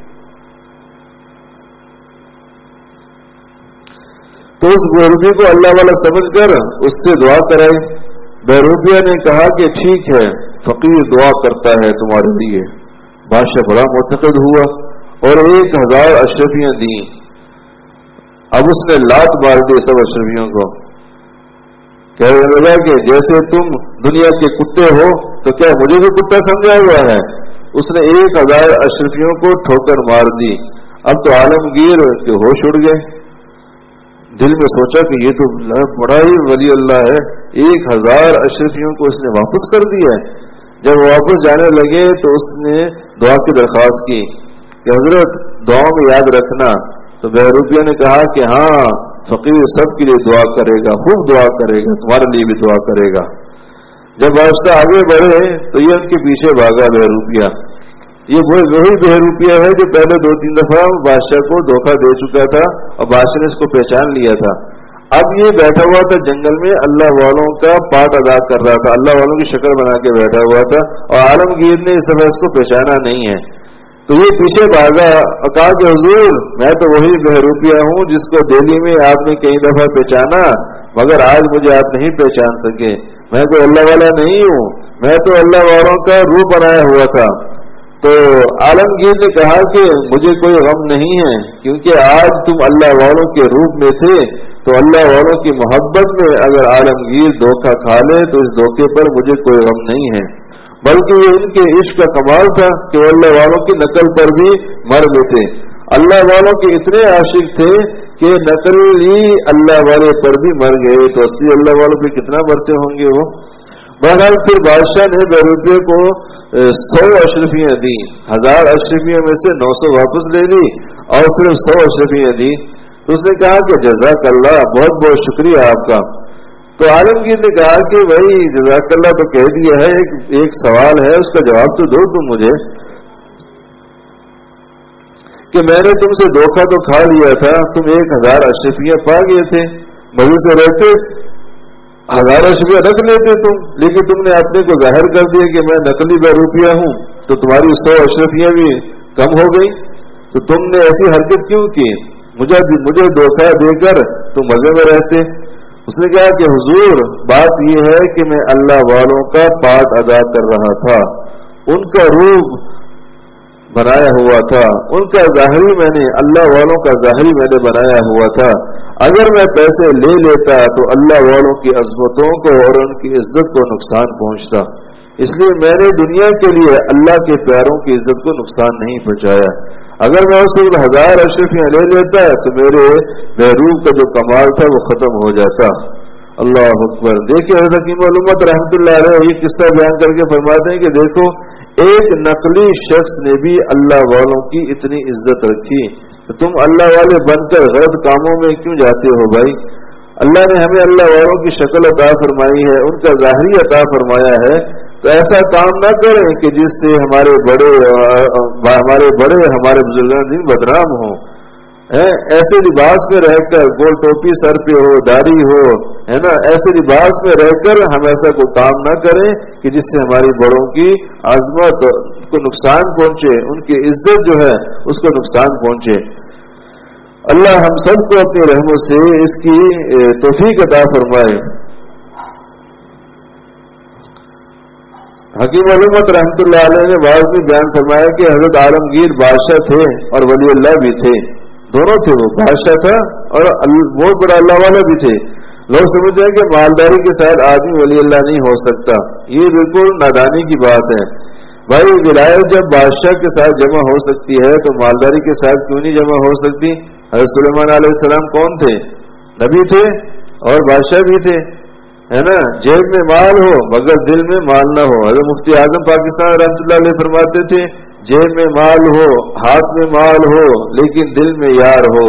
تو اس بہروپیے کو اللہ والا سمجھ کر اس سے دعا کرائی. بہروپیہ نے کہا کہ ٹھیک ہے, فقیر دعا کرتا ہے تمہارے لیے. بادشاہ بڑا معتقد ہوا اور 1000 اشرفیاں دیں. اب اس نے لات مار دی سب اشرفیوں کو. کہنے لگا کہ جیسے تم دنیا کے کتے ہو تو کیا مجھے بھی کتا سمجھا ہوا ہے. اس نے 1000 اشرفیوں کو ٹھوکر مار دی. اب تو عالمگیر کے ہوش اڑ گئے. دل میں سوچا کہ یہ تو بڑا ہی ولی اللہ ہے, 1000 اشرفیوں کو اس نے واپس کر دیا ہے. جب واپس جانے لگے تو اس نے دعا کی درخواست کی کہ حضرت دعاؤں میں یاد رکھنا. تو بہروپیہ نے کہا کہ ہاں, فقیر سب کے لیے دعا کرے گا, خوب دعا کرے گا, تمہارے لیے بھی دعا کرے گا. جب بادشاہ آگے بڑھے تو یہ ان کے پیچھے بھاگا بہروپیہ. یہ وہی بہروپیہ ہے جو پہلے 2-3 دفعہ بادشاہ کو دھوکہ دے چکا تھا اور بادشاہ نے اس کو پہچان لیا تھا. اب یہ بیٹھا ہوا تھا جنگل میں, اللہ والوں کا پارٹ ادا کر رہا تھا, اللہ والوں کی شکل بنا کے بیٹھا ہوا تھا, اور عالمگیر نے اس دفعہ اس کو پہچانا نہیں ہے. تو یہ پیچھے بھاگا اور کہا کہ حضور میں تو وہی بہروپیہ ہوں جس کو دہلی میں آپ نے کئی دفعہ پہچانا, مگر آج مجھے آپ نہیں پہچان سکے. میں تو اللہ والا نہیں ہوں, میں تو اللہ والوں کا روپ بنایا ہوا تھا. تو عالمگیر نے کہا کہ مجھے کوئی غم نہیں ہے, کیونکہ آج تم اللہ والوں کے روپ میں تھے. تو اللہ والوں کی محبت میں اگر عالمگیر دھوکہ کھا لے تو اس دھوکے پر مجھے کوئی غم نہیں ہے, بلکہ یہ ان کے عشق کا کمال تھا کہ وہ اللہ والوں کی نقل پر بھی مر گئے تھے. اللہ والوں کے اتنے عاشق تھے کہ نقلی اللہ والے پر بھی مر گئے, تو اصلی اللہ والوں پہ کتنا مرتے ہوں گے وہ. بہرحال پھر بادشاہ نے بہروپیہ کو 100 اشرفیاں دی. 1000 اشرفیوں میں سے 900 واپس لے لی اور صرف 100 اشرفیاں دی. تو اس نے کہا کہ جزاک اللہ, بہت بہت شکریہ آپ کا. تو عالمگیر نے کہا کہ بھائی جزاک اللہ تو کہہ دیا ہے, ایک سوال ہے, اس کا جواب تو دو تم مجھے, کہ میں نے تم سے دھوکہ تو کھا لیا تھا, تم 1000 اشرفیاں پا گئے تھے, مزے سے رہتے 1000 اشرفیاں رکھ لیتے تم, لیکن تم نے اپنے کو ظاہر کر دیا کہ میں نقلی بہروپیہ ہوں, تو تمہاری 100 اشرفیاں بھی کم ہو گئی. تو تم نے ایسی حرکت کیوں کی, مجھے دھوکہ دے کر تم مزے میں رہتے. اس نے کہا کہ حضور بات یہ ہے کہ میں اللہ والوں کا پارٹ ادا کر رہا تھا, ان کا روپ بنایا ہوا تھا, ان کا ظاہری میں نے اللہ والوں کا ظاہری میں نے بنایا ہوا تھا. अगर मैं पैसे ले लेता तो अल्लाह वालों की अज़मतों को और उनकी इज्जत को नुकसान पहुंचता, इसलिए मैंने दुनिया के लिए अल्लाह के प्यारों की इज्जत को नुकसान नहीं पहुंचाया। अगर मैं उस वक्त 1000 अशरफियां ले लेता तो मेरे महरूब का जो कमाल था वो खत्म हो जाता। अल्लाह अकबर। देखिए हज़रत हकीम उम्मत रहमतुल्लाह अलैह ये किस्सा बयान करके फरमाते हैं कि देखो एक नकली शख्स ने भी अल्लाह वालों की इतनी इज्जत रखी, तो तुम अल्लाह वाले बनकर गलत कामों में क्यों जाते हो भाई? अल्लाह ने हमें अल्लाह वालों की शक्ल अता फरमाई है, उनका ज़ाहिरी अता फरमाया है, तो ऐसा काम ना करें कि जिससे हमारे बड़े हमारे बुजुर्ग बदनाम हों। ऐसे लिबास में रहकर, गोल टोपी सर पे हो, दाढ़ी हो, है ना, ऐसे लिबास में रहकर हम ऐसा कोई काम ना करें कि जिससे हमारी बड़ों की आजमत को नुकसान पहुंचे, उनकी इज्जत जो है उसको नुकसान पहुंचे। अल्लाह हम सबको अपनी रहमत से इसकी तौफीक अता फरमाए। हकीम उम्मत रहमतुल्लाह अलैह ने बाद में बयान फरमाया कि हजरत आलमगीर बादशाह थे और वली अल्लाह भी थे, दोनों थे, वो बादशाह था और बहुत बड़ा अल्लाह वाला भी थे। लोग समझते हैं कि मालदारी के साथ आदमी वली अल्लाह नहीं हो सकता, ये बिल्कुल नादानी की बात है भाई। विलायत जब बादशाह के साथ जमा हो सकती है तो मालदारी के साथ क्यों नहीं जमा हो सकती? हज़रत सुलेमान अलैहिस्सलाम कौन थे? नबी थे और बादशाह भी थे, है ना। जेब में माल हो मगर दिल में माल ना हो। हज़रत मुफ्ती आजम पाकिस्तान रहमतुल्लाह अलैह फरमाते थे जेब में माल हो, हाथ में माल हो, लेकिन दिल में यार हो,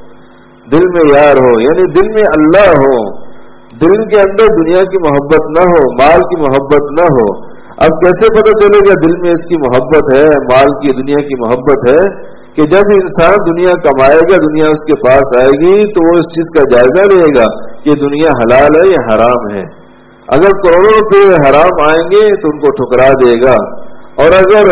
दिल में यार हो, यानी दिल में अल्लाह हो, दिल के अंदर दुनिया की मोहब्बत ना हो, माल की मोहब्बत ना हो। अब कैसे पता चलेगा दिल में इसकी मोहब्बत है, माल की, दुनिया की मोहब्बत है? कि जब इंसान दुनिया कमाएगा, दुनिया उसके पास आएगी तो वो इस चीज का जायजा लेगा कि दुनिया हलाल है या हराम है। अगर करोड़ों रुपये हराम आएंगे तो उनको ठुकरा देगा, और अगर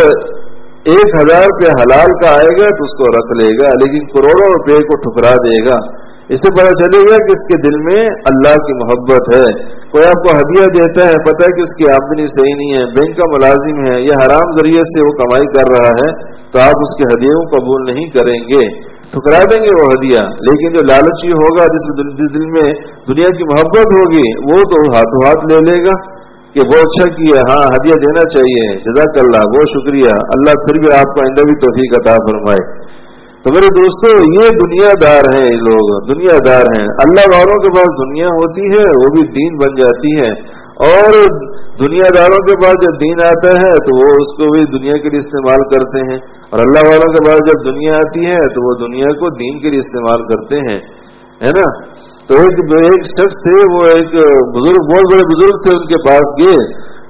1000 रुपये हलाल का आएगा तो उसको रख लेगा, लेकिन करोड़ों रुपये को ठुकरा देगा। इससे पता चलेगा कि इसके दिल में अल्लाह की मोहब्बत है। कोई आपको हदिया देता है, पता है कि उसकी आमदनी सही नहीं है, बैंक का मुलाजिम है या हराम जरिए से वो कमाई कर रहा है, तो आप उसके हदिये को कबूल नहीं करेंगे, ठुकरा देंगे वो हदिया। लेकिन जो लालची होगा, जिस दिल में दुनिया की मोहब्बत होगी, वो तो हाथों हाथ ले लेगा कि वो अच्छा किया, हाँ हदिया देना चाहिए, जज़ाकल्लाह, बहुत शुक्रिया, अल्लाह फिर भी आपको आइंदा भी तौफीक अता फरमाए। तो मेरे दोस्तों, ये दुनियादार हैं, ये लोग दुनियादार हैं। अल्लाह वालों के पास दुनिया होती है, वो भी दीन बन जाती है, और दुनियादारों के पास जब दीन आता है तो वो उसको भी दुनिया के लिए इस्तेमाल करते हैं, और अल्लाह वालों के पास जब दुनिया आती है तो वो दुनिया को दीन के लिए इस्तेमाल करते हैं, है ना। तो एक शख्स थे, वो एक बुजुर्ग, बहुत बड़े बुजुर्ग थे, उनके पास गए,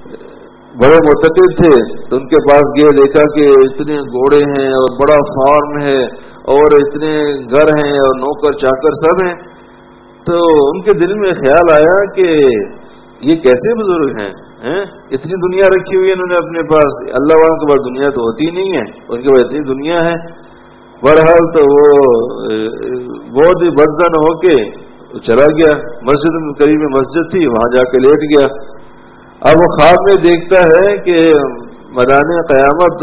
बड़े मुतक़िद थे, तो उनके पास गए, देखा कि इतने घोड़े हैं और बड़ा फार्म है और इतने घर हैं और नौकर चाकर सब हैं। तो उनके दिल में ख्याल आया कि ये कैसे बुजुर्ग हैं, इतनी दुनिया रखी हुई है इन्होंने अपने पास, अल्लाह वालों के पास दुनिया तो होती नहीं है, उनके पास इतनी दुनिया है। बहरहाल तो वो बहुत ही बदजन होके चला गया, मस्जिद में, करीब में मस्जिद थी, वहां जाके लेट गया। अब वो ख्वाब में देखता है कि मैदान क़यामत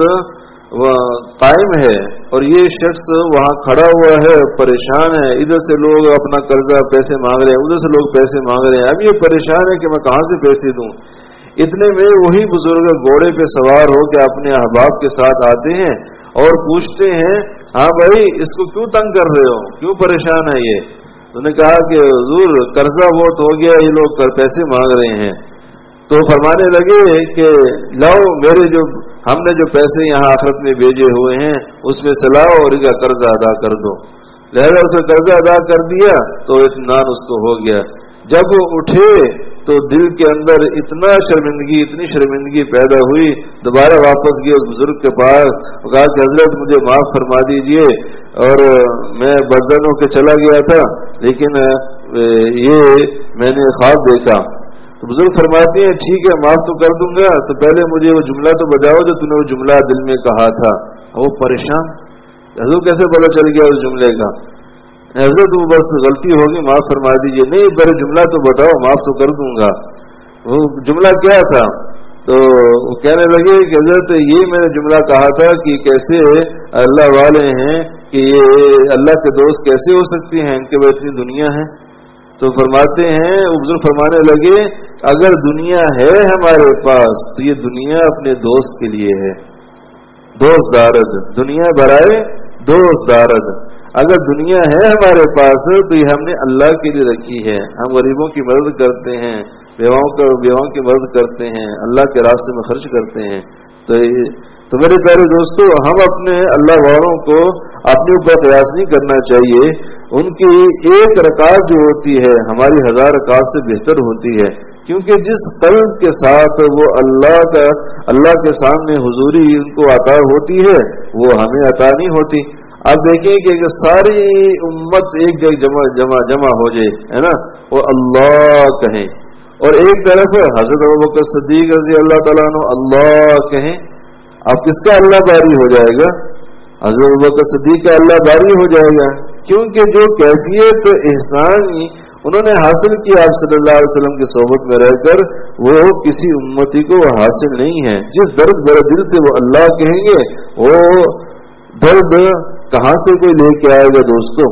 कायम है और ये शख्स वहां खड़ा हुआ है, परेशान है, इधर से लोग अपना कर्जा पैसे मांग रहे हैं, उधर से लोग पैसे मांग रहे हैं। अब ये परेशान है कि मैं कहां से पैसे दूं। इतने में वही बुजुर्ग घोड़े पे सवार हो के अपने अहबाब के साथ आते हैं और पूछते हैं, हाँ भाई इसको क्यों तंग कर रहे हो, क्यों परेशान है ये? उन्होंने कहा कि हुजूर कर्जा बहुत हो गया, ये लोग पैसे मांग रहे हैं। तो फरमाने लगे कि लाओ मेरे जो हमने जो पैसे यहाँ आखिरत में भेजे हुए हैं उसमें से लाओ और इसका कर्जा अदा कर दो। लिहाजा उसका कर्जा अदा कर दिया तो इत्मीनान उसको हो गया। जब वो उठे तो दिल के अंदर इतना शर्मिंदगी, इतनी शर्मिंदगी पैदा हुई, दोबारा वापस गए उस बुजुर्ग के पास, कहा कि हजरत मुझे माफ फरमा दीजिए, और मैं बदजन होकर चला गया था, लेकिन ये मैंने ख्वाब देखा। तो बुजुर्ग फरमाती हैं ठीक है माफ तो कर दूंगा, तो पहले मुझे वो जुमला तो बताओ जो तूने वो जुमला दिल में कहा था। वो परेशान, हजूर कैसे पता चल गया उस जुमले का? हजरत वो बस गलती होगी माफ फरमा दीजिए। नहीं पहले जुमला तो बताओ, माफ तो कर दूंगा। वो जुमला क्या था? तो वो कहने लगे कि हजरत ये मैंने जुमला कहा था कि कैसे अल्लाह वाले हैं کہ یہ اللہ کے دوست کیسے ہو सकती ہیں, इनके वो इतनी दुनिया है. तो फरमाते हैं, बुजुर्ग फरमाने लगे, अगर दुनिया है हमारे पास तो ये दुनिया अपने दोस्त के लिए है. दोस्त दारद, दुनिया बराए दोस्त दारद. अगर दुनिया है हमारे पास तो ये हमने अल्लाह के लिए रखी है. हम गरीबों की मदद करते हैं, बेवाओं की मदद करते हैं, अल्लाह के रास्ते में खर्च करते हैं. तो मेरे प्यारे दोस्तों, हम अपने अल्लाह वालों को अपने ऊपर प्रयास नहीं करना चाहिए. उनकी एक रकात जो होती है हमारी 1000 रकात से बेहतर होती है, क्योंकि जिस कल्ब के साथ वो अल्लाह के सामने हुजूरी उनको अता होती है वो हमें अता नहीं होती. आप देखिए कि सारी उम्मत एक जगह जमा हो जाए, है ना, और अल्लाह कहें, और एक तरफ हजरत अबू बकर सिद्दीक रज़ी अल्लाह तआला अन्हु अल्लाह कहें, अब किसका अल्लाह बारी हो जाएगा? हजरत अबू बकर सिद्दीक का अल्लाह बारी हो जाएगा, क्योंकि जो कैफियत एहसान उन्होंने हासिल किया आप सल्लल्लाहु अलैहि वसल्लम की सोहबत में रहकर, वो किसी उम्मती को हासिल नहीं है. जिस दर्द भरे दिल से वो अल्लाह कहेंगे, वो दर्द कहां से कोई लेके आएगा? दोस्तों,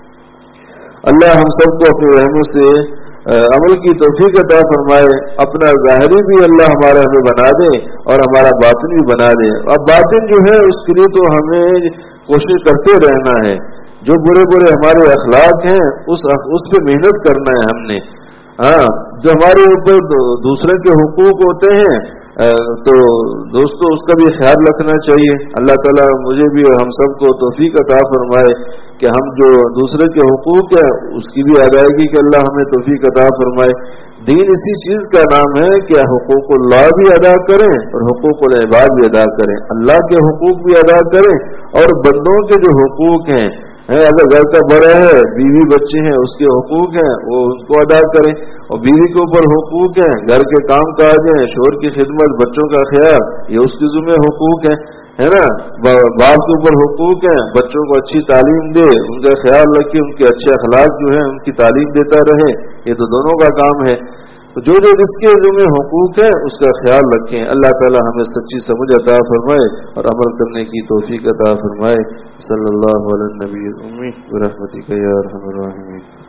अल्लाह हम सबको अपने रहमत से अमल की तौफीक अता फरमाए. अपना ज़ाहिरी भी अल्लाह हमारा हमें बना दे और हमारा बातिन भी बना दे. अब बातिन जो है उसके लिए तो हमें कोशिश करते रहना है. जो बुरे बुरे हमारे अखलाक हैं उस पे मेहनत करना है हमने. हाँ, जो हमारे ऊपर दूसरे के हुकूक होते हैं तो दोस्तों उसका भी ख्याल रखना चाहिए. अल्लाह ताला मुझे भी और हम सबको तौफीक अता फरमाए कि हम जो दूसरे के हुकूक है उसकी भी अदायगी के अल्लाह हमें तौफीक अता फरमाए. दीन इसी चीज का नाम है कि हुकूकुल्लाह भी अदा करें और हुकूकुल इबाद भी अदा करें. अल्लाह के हुकूक भी अदा करें और बंदों के जो हुकूक हैं, अगर घर का बड़ा है, बीवी बच्चे हैं, उसके हुकूक हैं वो उनको अदा करें. और बीवी के ऊपर हुकूक हैं, घर के काम काज हैं, शोहर की खिदमत, बच्चों का ख्याल, ये उसके ज़िम्मे हुकूक है ना. बाप के ऊपर हुकूक हैं, बच्चों को अच्छी तालीम दे, उनका ख्याल रखे, उनके अच्छे अखलाक जो है उनकी तालीम देता रहे. ये तो दोनों का काम है. तो जो जो जिसके ज़िम्मे हुकूक है उसका ख्याल रखें. अल्लाह ताला हमें सच्ची समझ अता फरमाए और अमल करने की तौफीक अता फरमाए. सल्लल्लाहु अलैहि नबी उम्मी व रहमतिका या अरहमर राहिमीन.